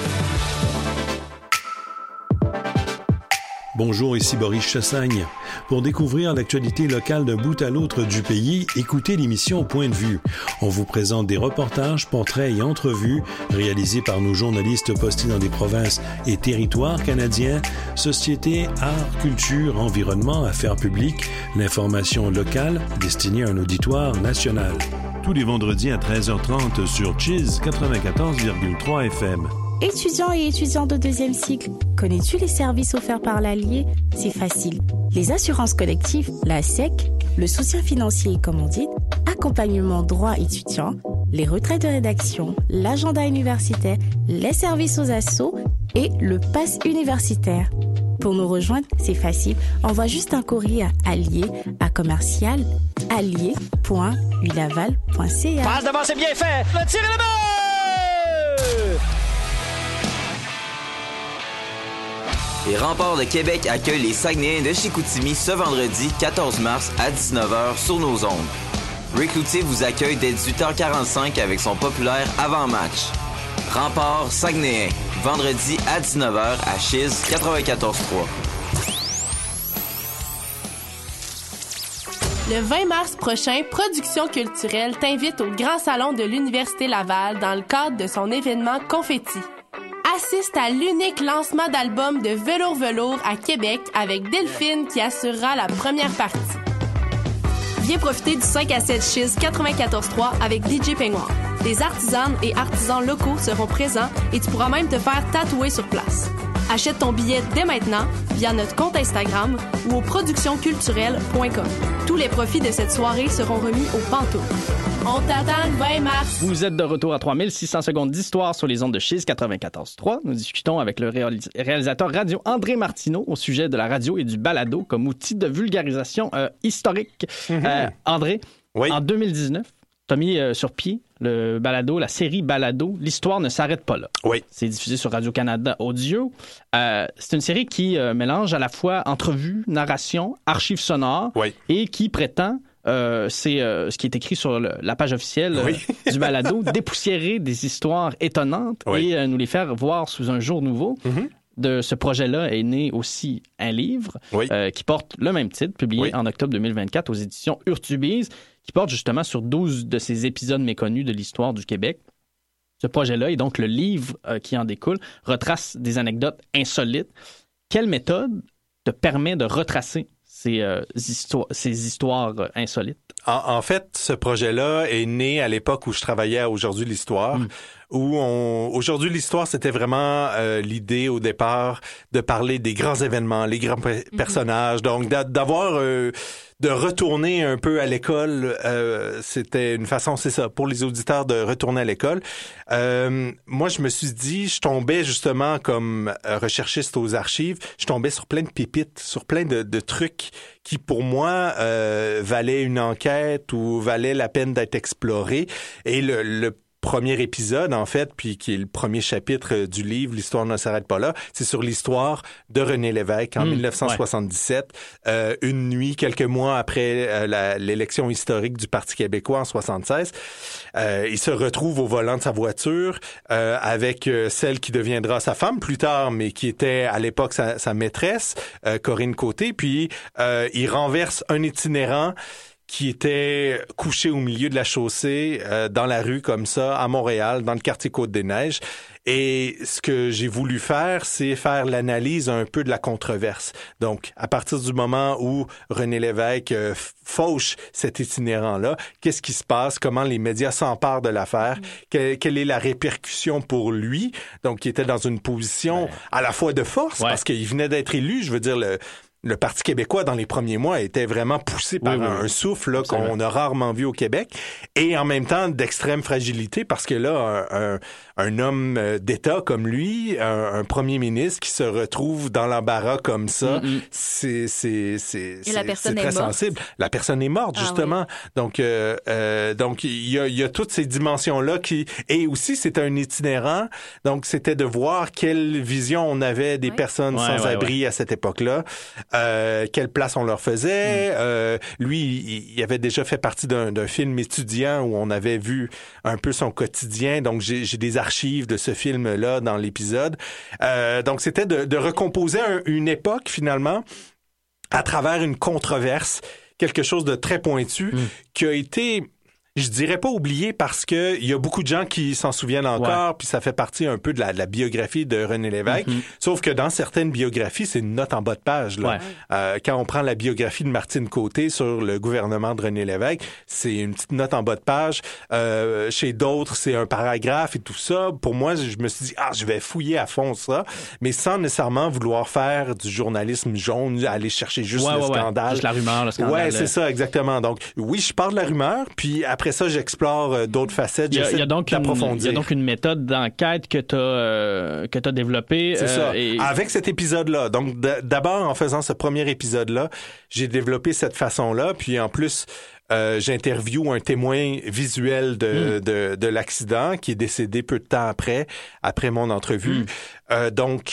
Bonjour, ici Boris Chassagne. Pour découvrir l'actualité locale d'un bout à l'autre du pays, écoutez l'émission Point de vue. On vous présente des reportages, portraits et entrevues réalisés par nos journalistes postés dans des provinces et territoires canadiens, société, art, culture, environnement, affaires publiques, l'information locale destinée à un auditoire national. Tous les vendredis à treize heures trente sur Chiz quatre-vingt-quatorze virgule trois F M. Étudiants et étudiants de deuxième cycle, connais-tu les services offerts par l'Allier? C'est facile. Les assurances collectives, la S E C, le soutien financier et commandite, accompagnement droit étudiant, les retraites de rédaction, l'agenda universitaire, les services aux assos et le pass universitaire. Pour nous rejoindre, c'est facile. Envoie juste un courrier à allier à commercial allier point u laval point c a. Passe devant, c'est bien fait. Le tir est le but! Les Remparts de Québec accueillent les Saguenayens de Chicoutimi ce vendredi quatorze mars à dix-neuf heures sur nos ondes. Rick Loutier vous accueille dès dix-huit heures quarante-cinq avec son populaire avant-match. Remparts Saguenayens, vendredi à dix-neuf heures à Chiz quatre-vingt-quatorze trois. Le vingt mars prochain, Production culturelle t'invite au Grand Salon de l'Université Laval dans le cadre de son événement Confetti. Assiste à l'unique lancement d'album de Velours Velours à Québec avec Delphine qui assurera la première partie. Viens profiter du cinq à sept Chiz quatre-vingt-quatorze trois avec D J Peignoir. Des artisanes et artisans locaux seront présents et tu pourras même te faire tatouer sur place. Achète ton billet dès maintenant via notre compte Instagram ou au productions culturelles point com. Tous les profits de cette soirée seront remis au Pantoufle. On t'attend le vingt mars. Vous êtes de retour à trois mille six cents secondes d'histoire sur les ondes de Chiz quatre-vingt-quatorze trois. Nous discutons avec le réalis- réalisateur radio André Martineau au sujet de la radio et du balado comme outil de vulgarisation euh, historique. Mm-hmm. Euh, André, oui. En deux mille dix-neuf, tu as mis euh, sur pied le balado, la série balado « L'histoire ne s'arrête pas là ». Oui. C'est diffusé sur Radio-Canada Audio. Euh, c'est une série qui euh, mélange à la fois entrevues, narration, archives sonores oui. et qui prétend... Euh, c'est euh, ce qui est écrit sur le, la page officielle oui. euh, du balado, dépoussiérer des histoires étonnantes oui. et euh, nous les faire voir sous un jour nouveau. Mm-hmm. de ce projet-là est né aussi un livre oui. euh, qui porte le même titre, publié oui. en octobre deux mille vingt-quatre aux éditions Urtubise, qui porte justement sur douze de ces épisodes méconnus de l'histoire du Québec. Ce projet-là, et donc le livre euh, qui en découle, retrace des anecdotes insolites. Quelle méthode te permet de retracer ces, euh, histoires, ces histoires euh, insolites? En, en fait, ce projet-là est né à l'époque où je travaillais à Aujourd'hui l'Histoire, mmh. où on, Aujourd'hui l'Histoire, c'était vraiment euh, l'idée au départ de parler des grands événements, les grands pe- mmh. personnages, donc d'a- d'avoir... Euh, de retourner un peu à l'école, euh, c'était une façon, c'est ça, pour les auditeurs de retourner à l'école. Euh, moi, je me suis dit, je tombais justement comme recherchiste aux archives, je tombais sur plein de pépites, sur plein de, de trucs qui, pour moi, euh, valaient une enquête ou valaient la peine d'être explorés. Et le, le premier épisode, en fait, puis qui est le premier chapitre du livre, L'Histoire ne s'arrête pas là, c'est sur l'histoire de René Lévesque en mmh, dix-neuf cent soixante-dix-sept, ouais. euh, une nuit, quelques mois après euh, la, l'élection historique du Parti québécois en soixante-seize. Euh, il se retrouve au volant de sa voiture euh, avec euh, celle qui deviendra sa femme plus tard, mais qui était à l'époque sa, sa maîtresse, euh, Corinne Côté, puis euh, il renverse un itinérant qui était couché au milieu de la chaussée, euh, dans la rue comme ça, à Montréal, dans le quartier Côte-des-Neiges. Et ce que j'ai voulu faire, c'est faire l'analyse un peu de la controverse. Donc, à partir du moment où René Lévesque euh, fauche cet itinérant-là, qu'est-ce qui se passe? Comment les médias s'emparent de l'affaire? Mmh. Que, quelle est la répercussion pour lui? Donc, il était dans une position ouais. à la fois de force, ouais. parce qu'il venait d'être élu, je veux dire, le... Le Parti québécois, dans les premiers mois, était vraiment poussé par oui, oui, un, un souffle là, qu'on a rarement vu au Québec, et en même temps d'extrême fragilité, parce que là, un, un, un homme d'État comme lui, un, un premier ministre qui se retrouve dans l'embarras comme ça, mm-hmm. c'est, c'est, c'est, c'est, c'est très sensible. La personne est morte, justement. Ah, oui. Donc, euh, euh, donc il y a, il y a toutes ces dimensions-là qui... Et aussi, c'était un itinérant, donc c'était de voir quelle vision on avait des oui. personnes ouais, sans ouais, abri ouais. à cette époque-là. Euh, quelle place on leur faisait. Mm. Euh, lui, il, il avait déjà fait partie d'un, d'un film étudiant où on avait vu un peu son quotidien. Donc, j'ai, j'ai des archives de ce film-là dans l'épisode. Euh, donc, c'était de, de recomposer un, une époque, finalement, à travers une controverse, quelque chose de très pointu, mm. qui a été... Je dirais pas oublié parce que il y a beaucoup de gens qui s'en souviennent encore, ouais. puis ça fait partie un peu de la, de la biographie de René Lévesque. Mm-hmm. Sauf que dans certaines biographies, c'est une note en bas de page. Là. Ouais. Euh, quand on prend la biographie de Martine Côté sur le gouvernement de René Lévesque, c'est une petite note en bas de page. Euh, chez d'autres, c'est un paragraphe et tout ça. Pour moi, je me suis dit, ah, je vais fouiller à fond ça, mais sans nécessairement vouloir faire du journalisme jaune, aller chercher juste ouais, le ouais, scandale. Ouais. Juste la rumeur, le scandale. Ouais, c'est ça, exactement. Donc, oui, je parle de la rumeur, puis après ça, j'explore euh, d'autres facettes, j'essaie il y a donc d'approfondir. Une, il y a donc une méthode d'enquête que tu as euh, que tu as développée. C'est euh, ça. Et... Avec cet épisode-là. Donc, d- d'abord, en faisant ce premier épisode-là, j'ai développé cette façon-là. Puis, en plus, euh, j'interviewe un témoin visuel de, mm. de, de l'accident qui est décédé peu de temps après, après mon entrevue. Mm. Euh, donc,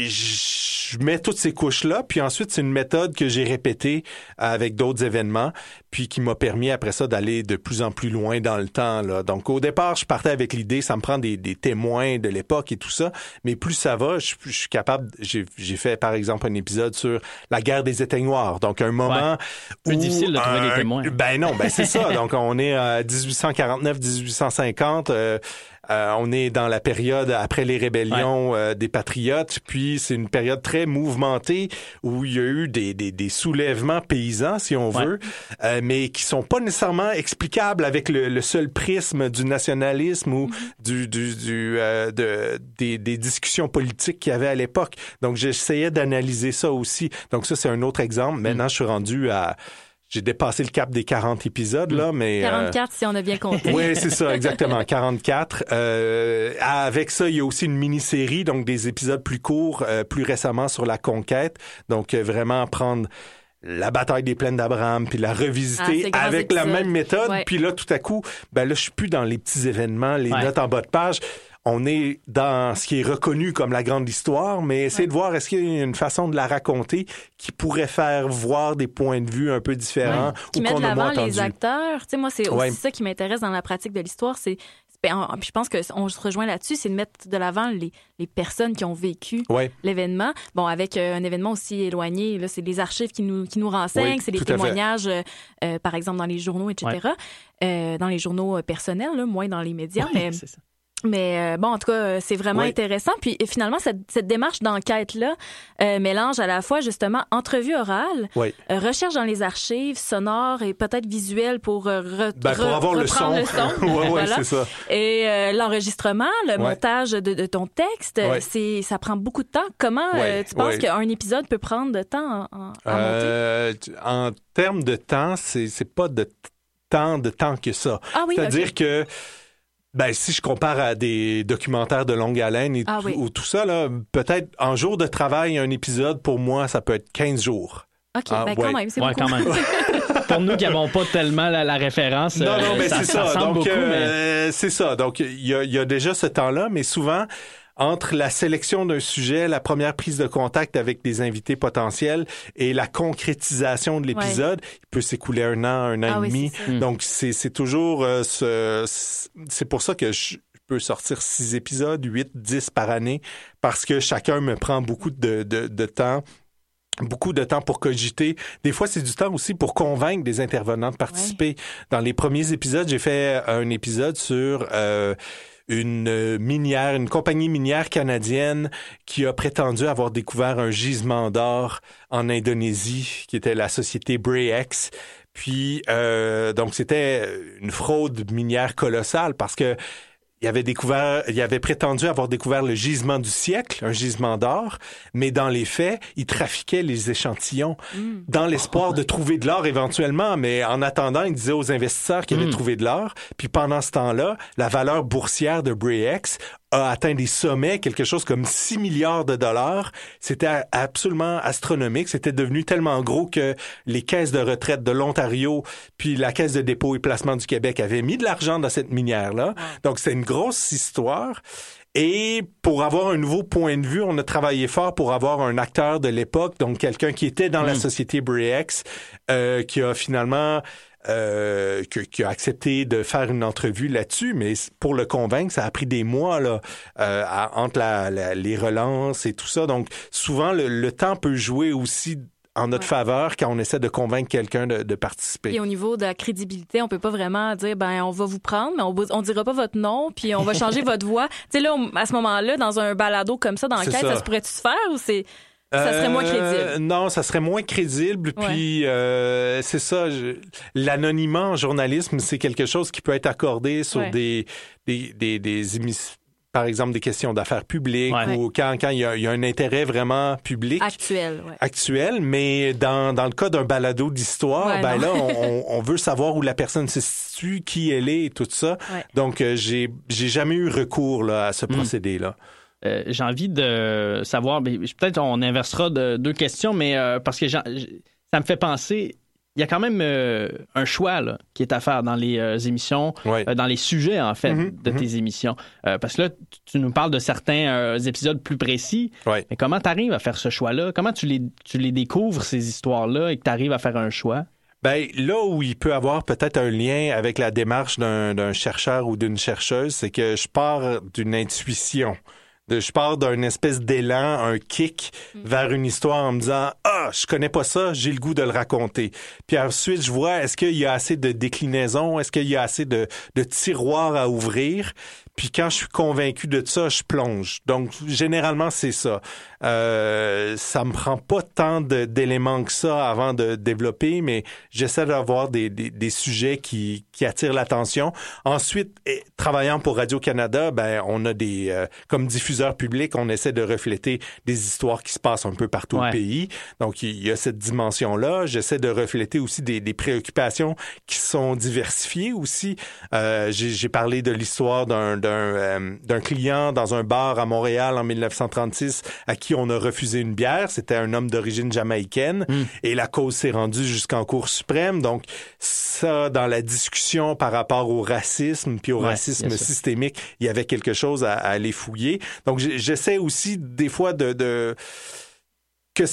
je mets toutes ces couches-là, puis ensuite, c'est une méthode que j'ai répétée avec d'autres événements, puis qui m'a permis, après ça, d'aller de plus en plus loin dans le temps, là. Donc, au départ, je partais avec l'idée, ça me prend des, des témoins de l'époque et tout ça, mais plus ça va, je, je suis capable... J'ai, j'ai fait, par exemple, un épisode sur la guerre des éteignoirs, donc un moment ouais. où... Plus difficile de trouver un, des témoins. Ben non, ben c'est ça. Donc, on est à dix-huit cent quarante-neuf dix-huit cent cinquante... Euh, Euh, on est dans la période après les rébellions ouais. euh, des Patriotes, puis c'est une période très mouvementée où il y a eu des, des, des soulèvements paysans, si on veut, ouais. euh, mais qui sont pas nécessairement explicables avec le, le seul prisme du nationalisme ou mm-hmm. du, du, du euh, de, des, des discussions politiques qu'il y avait à l'époque. Donc, j'essayais d'analyser ça aussi. Donc, ça, c'est un autre exemple. Maintenant, mm. je suis rendu à... J'ai dépassé le cap des quarante épisodes, là, mais... quarante-quatre, euh... si on a bien compté. Oui, c'est ça, exactement, quarante-quatre. Euh, avec ça, il y a aussi une mini-série, donc des épisodes plus courts, euh, plus récemment sur la conquête. Donc, euh, vraiment prendre la bataille des plaines d'Abraham, puis la revisiter ah, avec épisodes. La même méthode. Ouais. Puis là, tout à coup, ben là, je suis plus dans les petits événements, les ouais. notes en bas de page. On est dans ce qui est reconnu comme la grande histoire, mais essayer ouais. de voir est-ce qu'il y a une façon de la raconter qui pourrait faire voir des points de vue un peu différents ouais. ou qui qu'on met de a moins l'avant entendu. Les acteurs. Tu sais, moi, c'est aussi ouais. ça qui m'intéresse dans la pratique de l'histoire, c'est Puis, en, puis je pense qu'on se rejoint là-dessus, c'est de mettre de l'avant les, les personnes qui ont vécu ouais. l'événement. Bon, avec euh, un événement aussi éloigné, là, c'est les archives qui nous, qui nous renseignent, oui, c'est les témoignages, euh, euh, par exemple, dans les journaux, et cetera. Ouais. Euh, dans les journaux personnels, là, moins dans les médias, oui, mais... c'est ça. Mais euh, bon, en tout cas, c'est vraiment oui. intéressant. Puis finalement, cette, cette démarche d'enquête-là euh, mélange à la fois justement entrevue orale, oui. euh, recherche dans les archives sonores et peut-être visuelles pour, euh, re, ben, pour re, avoir le son. Le son oui, oui, voilà. c'est ça. Et euh, l'enregistrement, le ouais. montage de, de ton texte, ouais. c'est, ça prend beaucoup de temps. Comment ouais. euh, tu penses ouais. qu'un épisode peut prendre de temps en, en, à euh, monter? En termes de temps, c'est, c'est pas de tant de temps que ça. Ah oui, C'est-à-dire okay. que ben, si je compare à des documentaires de longue haleine et ah, tout, oui. ou tout ça, là, peut-être en jour de travail, un épisode, pour moi, ça peut être quinze jours. OK, ah, ben ouais. quand même, c'est ouais, beaucoup. Quand même. Pour nous qui n'avons pas tellement la, la référence, non, non, mais ça, c'est ça. ça Donc, beaucoup, euh, mais... c'est ça. Donc, il y a, y a déjà ce temps-là, mais souvent... Entre la sélection d'un sujet, la première prise de contact avec des invités potentiels et la concrétisation de l'épisode, ouais. il peut s'écouler un an, un an ah, et oui, demi. C'est Donc, c'est, c'est toujours euh, ce... C'est pour ça que je peux sortir six épisodes, huit, dix par année, parce que chacun me prend beaucoup de, de, de temps. Beaucoup de temps pour cogiter. Des fois, c'est du temps aussi pour convaincre des intervenants de participer. Ouais. Dans les premiers épisodes, j'ai fait un épisode sur... Euh, une minière, une compagnie minière canadienne qui a prétendu avoir découvert un gisement d'or en Indonésie, qui était la société Brex. Puis, euh, donc, c'était une fraude minière colossale parce que il avait découvert, il avait prétendu avoir découvert le gisement du siècle, un gisement d'or, mais dans les faits, il trafiquait les échantillons mmh. dans l'espoir de trouver de l'or éventuellement, mais en attendant, il disait aux investisseurs qu'il allait mmh. trouver de l'or. Puis pendant ce temps-là, la valeur boursière de Brex a atteint des sommets, quelque chose comme six milliards de dollars. C'était absolument astronomique. C'était devenu tellement gros que les caisses de retraite de l'Ontario puis la Caisse de dépôt et placement du Québec avaient mis de l'argent dans cette minière-là. Donc, c'est une grosse histoire. Et pour avoir un nouveau point de vue, on a travaillé fort pour avoir un acteur de l'époque, donc quelqu'un qui était dans mmh. la société Brex, euh, qui a finalement... Euh, que, qui a accepté de faire une entrevue là-dessus, mais pour le convaincre, ça a pris des mois là euh, à, entre la, la, les relances et tout ça. Donc, souvent, le, le temps peut jouer aussi en notre ouais. faveur quand on essaie de convaincre quelqu'un de, de participer. Et au niveau de la crédibilité, on peut pas vraiment dire, ben on va vous prendre, mais on, on dira pas votre nom, puis on va changer votre voix. Tu sais, là, à ce moment-là, dans un balado comme ça, dans l'enquête, ça. ça se pourrait-tu se faire ou c'est... Ça serait moins crédible. Euh, non, ça serait moins crédible. Ouais. Puis, euh, c'est ça. Je, l'anonymat en journalisme, c'est quelque chose qui peut être accordé sur ouais. des, des, des, des émissions. Par exemple, des questions d'affaires publiques ouais. ou quand quand il y a, il y a un intérêt vraiment public. Actuel, ouais. Actuel, mais dans, dans le cas d'un balado d'histoire, ouais, ben non. là, on, on veut savoir où la personne se situe, qui elle est et tout ça. Ouais. Donc, euh, j'ai, j'ai jamais eu recours là, à ce mmh. procédé-là. Euh, j'ai envie de savoir, peut-être on inversera de, deux questions, mais euh, parce que ça me fait penser, il y a quand même euh, un choix là, qui est à faire dans les euh, émissions, ouais. euh, dans les sujets en fait mm-hmm, de mm-hmm. tes émissions. Euh, parce que là, tu, tu nous parles de certains euh, épisodes plus précis, ouais. mais comment tu arrives à faire ce choix-là? Comment tu les, tu les découvres, ces histoires-là, et que tu arrives à faire un choix? Ben là où il peut avoir peut-être un lien avec la démarche d'un, d'un chercheur ou d'une chercheuse, c'est que je pars d'une intuition. De, je pars d'un espèce d'élan, un kick mm. vers une histoire en me disant « Ah, je connais pas ça, j'ai le goût de le raconter. » Puis ensuite, je vois, est-ce qu'il y a assez de déclinaisons? Est-ce qu'il y a assez de, de tiroirs à ouvrir? Puis quand je suis convaincu de ça, je plonge. Donc, généralement, c'est ça. Euh, ça me prend pas tant de, d'éléments que ça avant de développer, mais j'essaie d'avoir des, des, des sujets qui, qui attirent l'attention. Ensuite, et, travaillant pour Radio-Canada, ben, on a des, euh, comme diffuseur public, on essaie de refléter des histoires qui se passent un peu partout ouais. au pays. Donc, il y a cette dimension-là. J'essaie de refléter aussi des, des préoccupations qui sont diversifiées aussi. Euh, j'ai, j'ai parlé de l'histoire d'un D'un, euh, d'un client dans un bar à Montréal en dix-neuf cent trente-six à qui on a refusé une bière. C'était un homme d'origine jamaïcaine mm. et la cause s'est rendue jusqu'en Cour suprême. Donc, ça, dans la discussion par rapport au racisme puis au ouais, racisme systémique, il y avait quelque chose à, à aller fouiller. Donc, j'essaie aussi des fois de... de que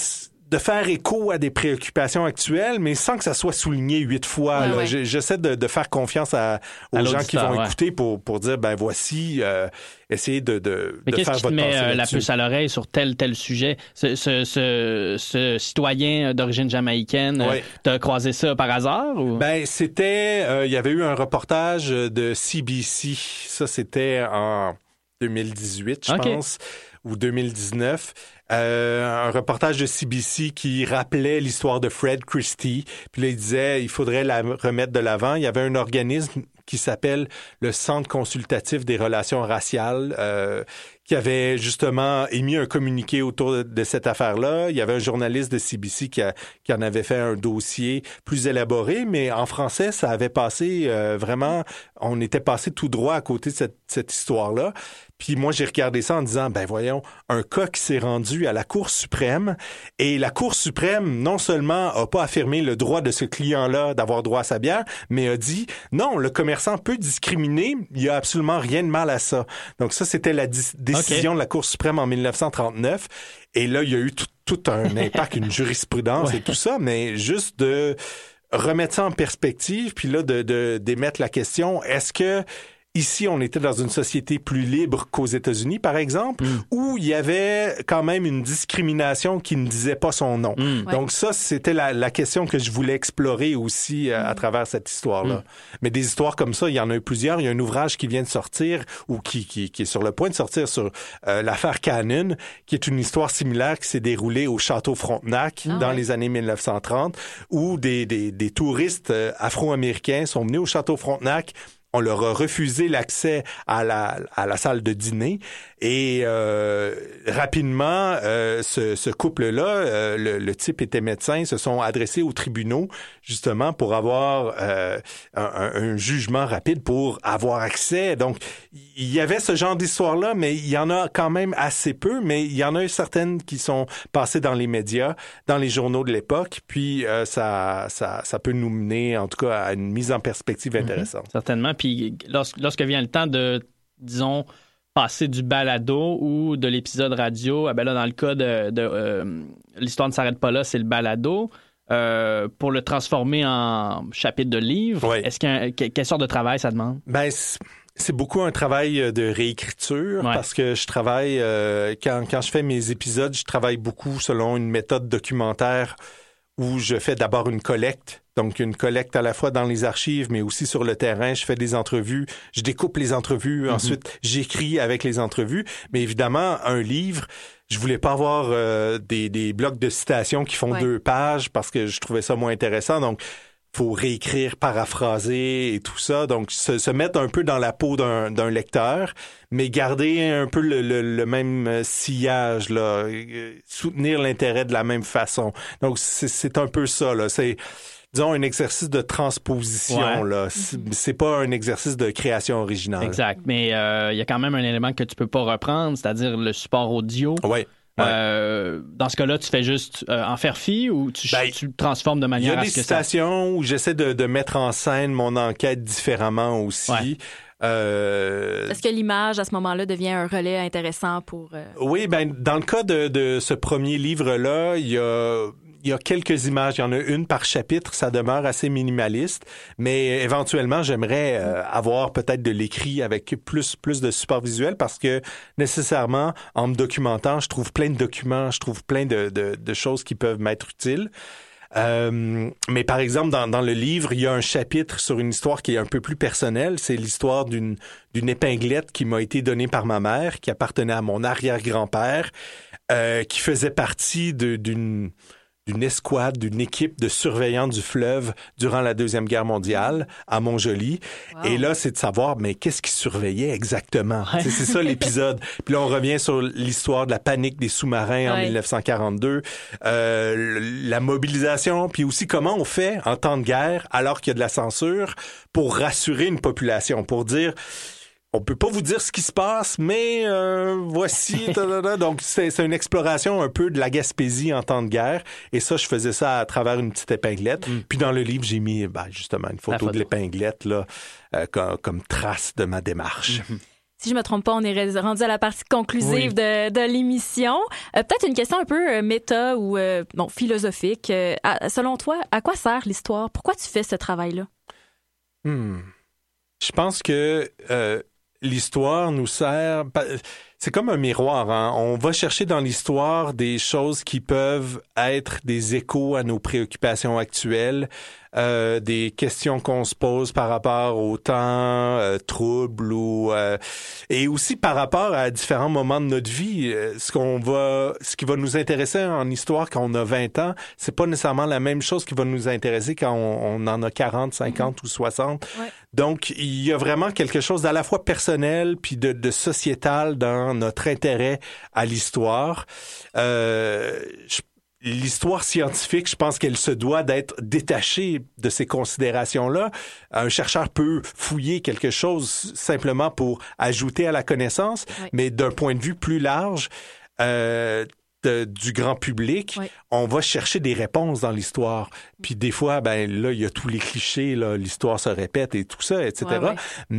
de faire écho à des préoccupations actuelles, mais sans que ça soit souligné huit fois. Ouais, là. ouais. J'essaie de, de faire confiance à, aux à gens qui vont ouais. écouter pour, pour dire, ben voici, euh, essayez de, de, mais de qu'est-ce faire qui votre te met pensée euh, la là-dessus. puce à l'oreille sur tel tel sujet? Ce, ce, ce, ce citoyen d'origine jamaïcaine, Ouais. euh, t'as croisé ça par hasard? Ou? Ben, c'était... euh, il y avait eu un reportage de C B C. Ça, c'était en deux mille dix-huit, je Okay. pense, ou deux mille dix-neuf. Euh, un reportage de C B C qui rappelait l'histoire de Fred Christie. Puis là, il disait il faudrait la remettre de l'avant. Il y avait un organisme qui s'appelle le Centre consultatif des relations raciales, euh, qui avait justement émis un communiqué autour de, de cette affaire-là. Il y avait un journaliste de C B C qui, a, qui en avait fait un dossier plus élaboré, mais en français, ça avait passé euh, vraiment... On était passé tout droit à côté de cette, cette histoire-là. Puis moi, j'ai regardé ça en disant, ben voyons, un cas qui s'est rendu à la Cour suprême, et la Cour suprême, non seulement a pas affirmé le droit de ce client-là d'avoir droit à sa bière, mais a dit, non, le commerçant peut discriminer, il y a absolument rien de mal à ça. Donc ça, c'était la di- décision okay. de la Cour suprême en dix-neuf cent trente-neuf, et là, il y a eu tout, tout un impact, une jurisprudence ouais. et tout ça, mais juste de remettre ça en perspective, puis là, de, de d'émettre la question, est-ce que ici, on était dans une société plus libre qu'aux États-Unis, par exemple, mm. où il y avait quand même une discrimination qui ne disait pas son nom. Mm. Donc ouais. ça, c'était la, la question que je voulais explorer aussi euh, mm. à travers cette histoire-là. Mm. Mais des histoires comme ça, il y en a eu plusieurs. Il y a un ouvrage qui vient de sortir, ou qui, qui, qui est sur le point de sortir sur euh, l'affaire Cannon, qui est une histoire similaire qui s'est déroulée au Château Frontenac ah, dans ouais. les années dix-neuf cent trente, où des, des, des touristes euh, afro-américains sont venus au Château Frontenac. On leur a refusé l'accès à la, à la salle de dîner et euh, rapidement, euh, ce, ce couple-là, euh, le, le type était médecin, se sont adressés aux tribunaux justement pour avoir euh, un, un jugement rapide pour avoir accès. Donc, il y avait ce genre d'histoire-là, mais il y en a quand même assez peu, mais il y en a certaines qui sont passées dans les médias, dans les journaux de l'époque, puis euh, ça, ça, ça peut nous mener en tout cas à une mise en perspective intéressante. Mm-hmm. Certainement. Puis lorsque, lorsque vient le temps de, disons, passer du balado ou de l'épisode radio, eh ben là, dans le cas de, de euh, l'histoire ne s'arrête pas là, c'est le balado. Euh, pour le transformer en chapitre de livre, oui. est-ce qu'il y a un, quelle sorte de travail ça demande? Ben, c'est, c'est beaucoup un travail de réécriture ouais. parce que je travaille, euh, quand, quand je fais mes épisodes, je travaille beaucoup selon une méthode documentaire où je fais d'abord une collecte. Donc, une collecte à la fois dans les archives, mais aussi sur le terrain. Je fais des entrevues, je découpe les entrevues, mm-hmm. ensuite j'écris avec les entrevues. Mais évidemment, un livre, je voulais pas avoir euh, des, des blocs de citations qui font ouais. deux pages parce que je trouvais ça moins intéressant. Donc, faut réécrire, paraphraser et tout ça. Donc, se, se mettre un peu dans la peau d'un, d'un lecteur, mais garder un peu le, le, le même sillage, là, soutenir l'intérêt de la même façon. Donc, c'est, c'est un peu ça, là. C'est, disons, un exercice de transposition, ouais. là. C'est, c'est pas un exercice de création originale. Exact. Mais il euh, y a quand même un élément que tu peux pas reprendre, c'est-à-dire le support audio. Oui. Ouais. Euh, dans ce cas-là, tu fais juste euh, en faire fi ou tu, ben, tu le transformes de manière à ce que ça... Il y a des citations ça... où j'essaie de, de mettre en scène mon enquête différemment aussi. Ouais. Euh... Est-ce que l'image, à ce moment-là, devient un relais intéressant pour... Euh... Oui, ben dans le cas de, de ce premier livre-là, il y a... Il y a quelques images, il y en a une par chapitre, ça demeure assez minimaliste, mais éventuellement, j'aimerais euh, avoir peut-être de l'écrit avec plus plus de support visuel parce que nécessairement, en me documentant, je trouve plein de documents, je trouve plein de, de, de choses qui peuvent m'être utiles. Euh, mais par exemple, dans, dans le livre, il y a un chapitre sur une histoire qui est un peu plus personnelle. C'est l'histoire d'une, d'une épinglette qui m'a été donnée par ma mère, qui appartenait à mon arrière-grand-père, euh, qui faisait partie de, d'une... d'une escouade, d'une équipe de surveillants du fleuve durant la Deuxième Guerre mondiale à Montjoly. Wow. Et là, c'est de savoir, mais qu'est-ce qu'ils surveillaient exactement? Ouais. C'est, c'est ça l'épisode. Puis là, on revient sur l'histoire de la panique des sous-marins en ouais. dix-neuf cent quarante-deux, euh, la mobilisation, puis aussi comment on fait en temps de guerre, alors qu'il y a de la censure, pour rassurer une population, pour dire... On peut pas vous dire ce qui se passe, mais euh, voici. Donc, c'est, c'est une exploration un peu de la Gaspésie en temps de guerre. Et ça, je faisais ça à travers une petite épinglette. Mm. Puis dans le livre, j'ai mis ben, justement une photo, photo. de l'épinglette là, euh, comme, comme trace de ma démarche. Mm-hmm. Si je me trompe pas, on est rendu à la partie conclusive oui. de, de l'émission. Euh, peut-être une question un peu euh, méta ou euh, bon, philosophique. Euh, à, selon toi, à quoi sert l'histoire? Pourquoi tu fais ce travail-là? Hmm. Je pense que euh, l'histoire nous sert... C'est comme un miroir, hein? On va chercher dans l'histoire des choses qui peuvent être des échos à nos préoccupations actuelles, euh, des questions qu'on se pose par rapport au temps euh, trouble ou euh, et aussi par rapport à différents moments de notre vie. Ce qu'on va, ce qui va nous intéresser en histoire quand on a vingt ans, c'est pas nécessairement la même chose qui va nous intéresser quand on, on en a quarante, cinquante mm-hmm. ou soixante. Ouais. Donc, il y a vraiment quelque chose d'à la fois personnel puis de, de sociétal dans notre intérêt à l'histoire. Euh, je, l'histoire scientifique, je pense qu'elle se doit d'être détachée de ces considérations-là. Un chercheur peut fouiller quelque chose simplement pour ajouter à la connaissance, oui. mais d'un point de vue plus large, euh, De, du grand public, oui. on va chercher des réponses dans l'histoire. Puis des fois, ben là, il y a tous les clichés, là, l'histoire se répète et tout ça, et cetera. Ouais, ouais.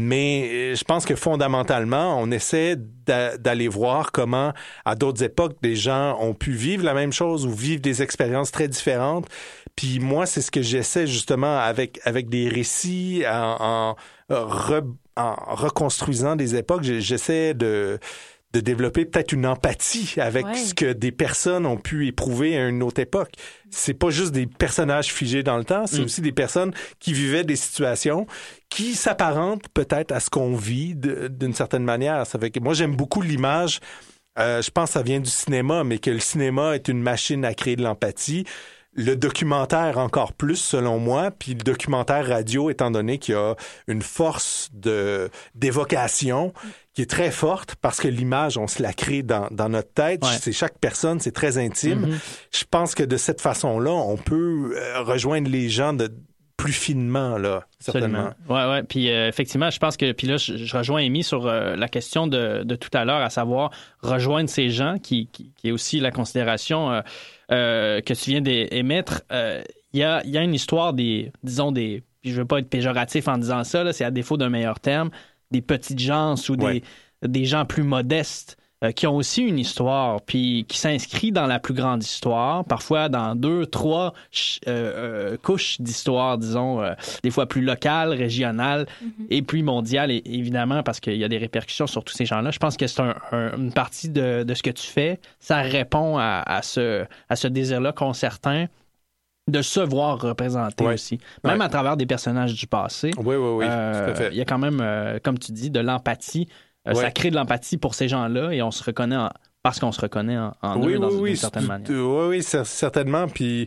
Mais je pense que fondamentalement, on essaie d'a, d'aller voir comment, à d'autres époques, des gens ont pu vivre la même chose ou vivre des expériences très différentes. Puis moi, c'est ce que j'essaie justement avec avec des récits en, en, re, en reconstruisant des époques. J'essaie de de développer peut-être une empathie avec ouais. ce que des personnes ont pu éprouver à une autre époque. C'est pas juste des personnages figés dans le temps, c'est mm. aussi des personnes qui vivaient des situations qui s'apparentent peut-être à ce qu'on vit de, d'une certaine manière. Ça fait que moi, j'aime beaucoup l'image. Euh, je pense que ça vient du cinéma, mais que le cinéma est une machine à créer de l'empathie. Le documentaire encore plus, selon moi, puis le documentaire radio, étant donné qu'il y a une force de d'évocation qui est très forte, parce que l'image, on se la crée dans, dans notre tête. Ouais. C'est chaque personne, c'est très intime. Mm-hmm. Je pense que de cette façon-là, on peut rejoindre les gens de plus finement, là, certainement. Oui, oui. Puis euh, effectivement, je pense que, puis là, je, je rejoins Amy sur euh, la question de, de tout à l'heure, à savoir rejoindre ces gens, qui, qui, qui est aussi la considération euh, euh, que tu viens d'émettre. Il euh, y, a, y a une histoire des, disons, des, puis je veux pas être péjoratif en disant ça, là, c'est à défaut d'un meilleur terme, des petites gens ou des, ouais. des gens plus modestes euh, qui ont aussi une histoire, puis qui s'inscrit dans la plus grande histoire, parfois dans deux, trois euh, euh, couches d'histoire, disons, euh, des fois plus locales, régionales mm-hmm. et puis mondiales, et, évidemment, parce qu'il y a des répercussions sur tous ces gens-là. Je pense que c'est un, un, une partie de, de ce que tu fais. Ça répond à, à, ce, à ce désir-là qu'ont certains de se voir représenter ouais. aussi. Même ouais. à travers des personnages du passé. Oui, oui, oui. Euh, tout à fait. Il y a quand même, euh, comme tu dis, de l'empathie. Euh, ouais. Ça crée de l'empathie pour ces gens-là et on se reconnaît en, parce qu'on se reconnaît en, en oui, eux dans oui, une oui, certaine manière. Oui, oui, certainement. Puis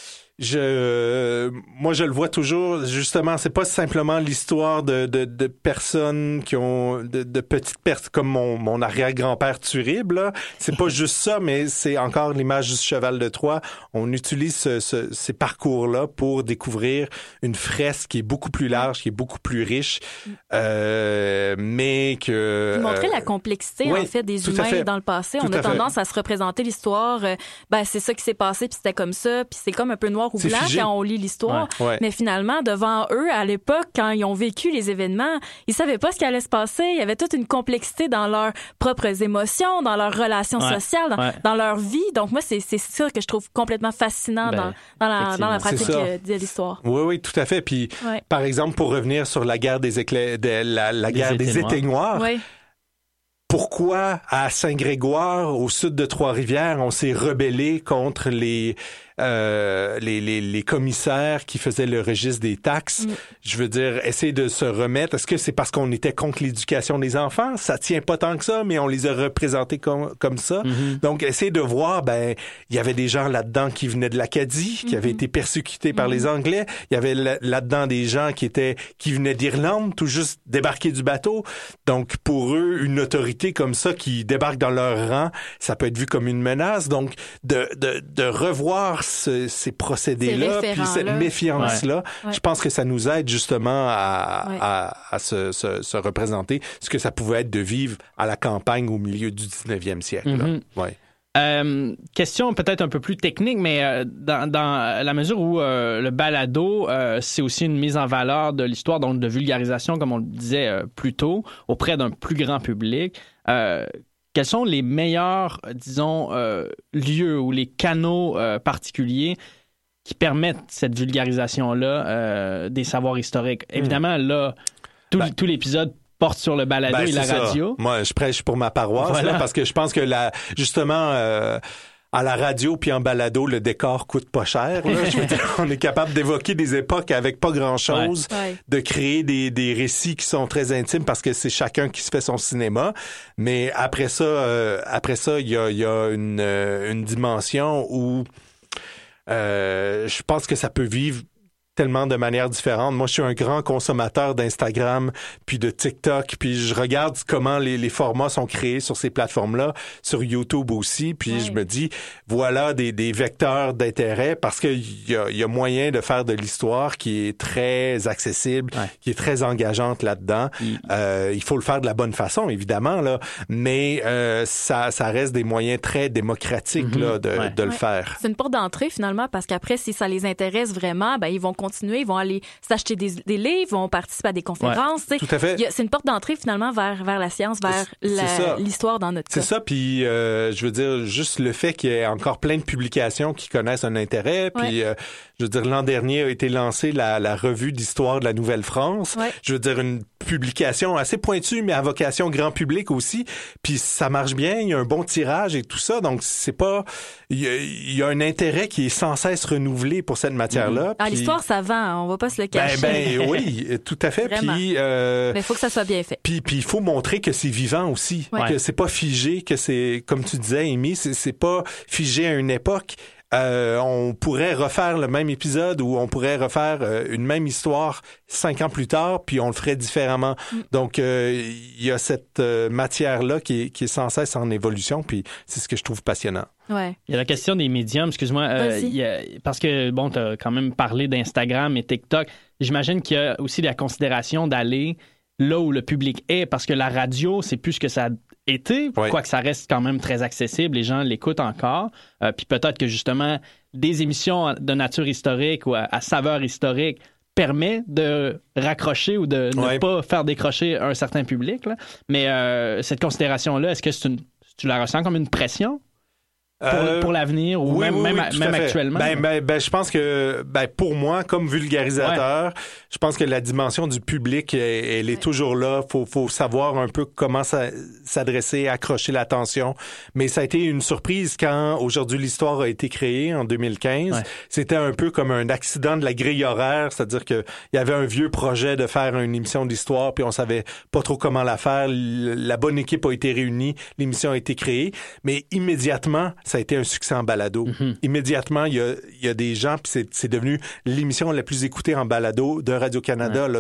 je, moi, je le vois toujours. Justement, c'est pas simplement l'histoire de, de, de personnes qui ont de, de petites personnes comme mon, mon arrière-grand-père Turib, là. C'est pas juste ça, mais c'est encore l'image du cheval de Troie. On utilise ce, ce, ces parcours-là pour découvrir une fresque qui est beaucoup plus large, qui est beaucoup plus riche, euh, mais que montrer euh, la complexité oui, en fait des humains fait. Dans le passé. Tout on a tendance fait. À se représenter l'histoire. Euh, ben c'est ça qui s'est passé, puis c'était comme ça, puis c'est comme un peu noir ou blanc quand on lit l'histoire. Ouais, ouais. Mais finalement, devant eux, à l'époque, quand ils ont vécu les événements, ils savaient pas ce qui allait se passer. Il y avait toute une complexité dans leurs propres émotions, dans leurs relations ouais, sociales, dans, ouais. dans leur vie. Donc moi, c'est, c'est ça que je trouve complètement fascinant ben, dans, dans, la, dans la pratique de l'histoire. Oui, oui, tout à fait. Puis, ouais. par exemple, pour revenir sur la guerre des éclairs, de la, la guerre des étés noirs, oui. pourquoi à Saint-Grégoire, au sud de Trois-Rivières, on s'est rebellé contre les Euh, les, les, les commissaires qui faisaient le registre des taxes. Mm. Je veux dire, essayer de se remettre. Est-ce que c'est parce qu'on était contre l'éducation des enfants? Ça tient pas tant que ça, mais on les a représentés comme, comme ça. Mm-hmm. Donc, essayer de voir, ben, il y avait des gens là-dedans qui venaient de l'Acadie, qui mm-hmm. avaient été persécutés par mm-hmm. les Anglais. Il y avait là-dedans des gens qui étaient, qui venaient d'Irlande, tout juste débarqués du bateau. Donc, pour eux, une autorité comme ça qui débarque dans leur rang, ça peut être vu comme une menace. Donc, de, de, de revoir Ce, ces procédés-là, puis cette méfiance-là, ouais. je pense que ça nous aide justement à, ouais. à, à se, se, se représenter ce que ça pouvait être de vivre à la campagne au milieu du dix-neuvième siècle. Mm-hmm. Ouais. Euh, question peut-être un peu plus technique, mais euh, dans, dans la mesure où euh, le balado, euh, c'est aussi une mise en valeur de l'histoire, donc de vulgarisation, comme on le disait euh, plus tôt, auprès d'un plus grand public. Euh, quels sont les meilleurs, disons, euh, lieux ou les canaux euh, particuliers qui permettent cette vulgarisation-là euh, des savoirs historiques? Mmh. Évidemment, là, tout, ben, tout l'épisode porte sur le balado ben, et la radio. Ça. Moi, je prêche pour ma paroisse, voilà. là, parce que je pense que la, justement, euh, à la radio puis en balado, le décor coûte pas cher. Là. Je veux dire, on est capable d'évoquer des époques avec pas grand-chose, ouais. de créer des, des récits qui sont très intimes parce que c'est chacun qui se fait son cinéma. Mais après ça, euh, après ça, il y a, y a une, euh, une dimension où Euh, je pense que ça peut vivre tellement de manières différentes. Moi, je suis un grand consommateur d'Instagram puis de TikTok, puis je regarde comment les, les formats sont créés sur ces plateformes-là, sur YouTube aussi, puis ouais. je me dis, voilà des, des vecteurs d'intérêt parce qu'il y a, y a moyen de faire de l'histoire qui est très accessible, ouais. qui est très engageante là-dedans. Mm. Euh, il faut le faire de la bonne façon, évidemment, là, mais euh, ça, ça reste des moyens très démocratiques mm-hmm. là, de, ouais. de le ouais. faire. C'est une porte d'entrée, finalement, parce qu'après, si ça les intéresse vraiment, ben ils vont continuer, ils vont aller s'acheter des, des livres, vont participer à des conférences. Ouais, tout à fait. Y a, c'est une porte d'entrée finalement vers, vers la science, vers la, l'histoire dans notre c'est cas. C'est ça, puis euh, je veux dire, juste le fait qu'il y ait encore plein de publications qui connaissent un intérêt, puis ouais. euh, je veux dire, l'an dernier a été lancée la, la revue d'histoire de la Nouvelle-France. Ouais. Je veux dire, une publication assez pointue, mais à vocation grand public aussi, puis ça marche bien, il y a un bon tirage et tout ça, donc c'est pas... Il y a, il y a un intérêt qui est sans cesse renouvelé pour cette matière-là. Mmh. Ah, puis... l'histoire, ça vend, on va pas se le cacher. Ben, ben oui, tout à fait. Puis, euh, mais il faut que ça soit bien fait. Puis, puis il faut montrer que c'est vivant aussi, ouais. que c'est pas figé, que c'est, comme tu disais, Amy, c'est, c'est pas figé à une époque. Euh, on pourrait refaire le même épisode ou on pourrait refaire euh, une même histoire cinq ans plus tard, puis on le ferait différemment. Mm. Donc, il euh, y a cette euh, matière-là qui est, qui est sans cesse en évolution, puis c'est ce que je trouve passionnant. Ouais. Il y a la question des médiums, excuse-moi, euh, y a, parce que, bon, tu as quand même parlé d'Instagram et TikTok. J'imagine qu'il y a aussi la considération d'aller là où le public est, parce que la radio, c'est plus ce que ça a été, ouais. quoique ça reste quand même très accessible, les gens l'écoutent encore. Euh, puis peut-être que justement, des émissions de nature historique ou à, à saveur historique permet de raccrocher ou de ne ouais. pas faire décrocher un certain public. Là. Mais euh, cette considération-là, est-ce que c'est une, tu la ressens comme une pression? Pour, euh, pour l'avenir ou oui, même, oui, même, oui, même actuellement? Ben, ben, ben, je pense que ben, pour moi, comme vulgarisateur, ouais. je pense que la dimension du public, elle, elle est ouais. toujours là. Faut, faut savoir un peu comment ça, s'adresser, accrocher l'attention. Mais ça a été une surprise quand Aujourd'hui l'histoire a été créée en deux mille quinze. Ouais. C'était un peu comme un accident de la grille horaire, c'est-à-dire que il y avait un vieux projet de faire une émission d'histoire, puis on savait pas trop comment la faire. La bonne équipe a été réunie, l'émission a été créée, mais immédiatement ça a été un succès en balado. Mm-hmm. Immédiatement, il y a, il y a des gens, puis c'est, c'est devenu l'émission la plus écoutée en balado de Radio-Canada. Ouais. Là,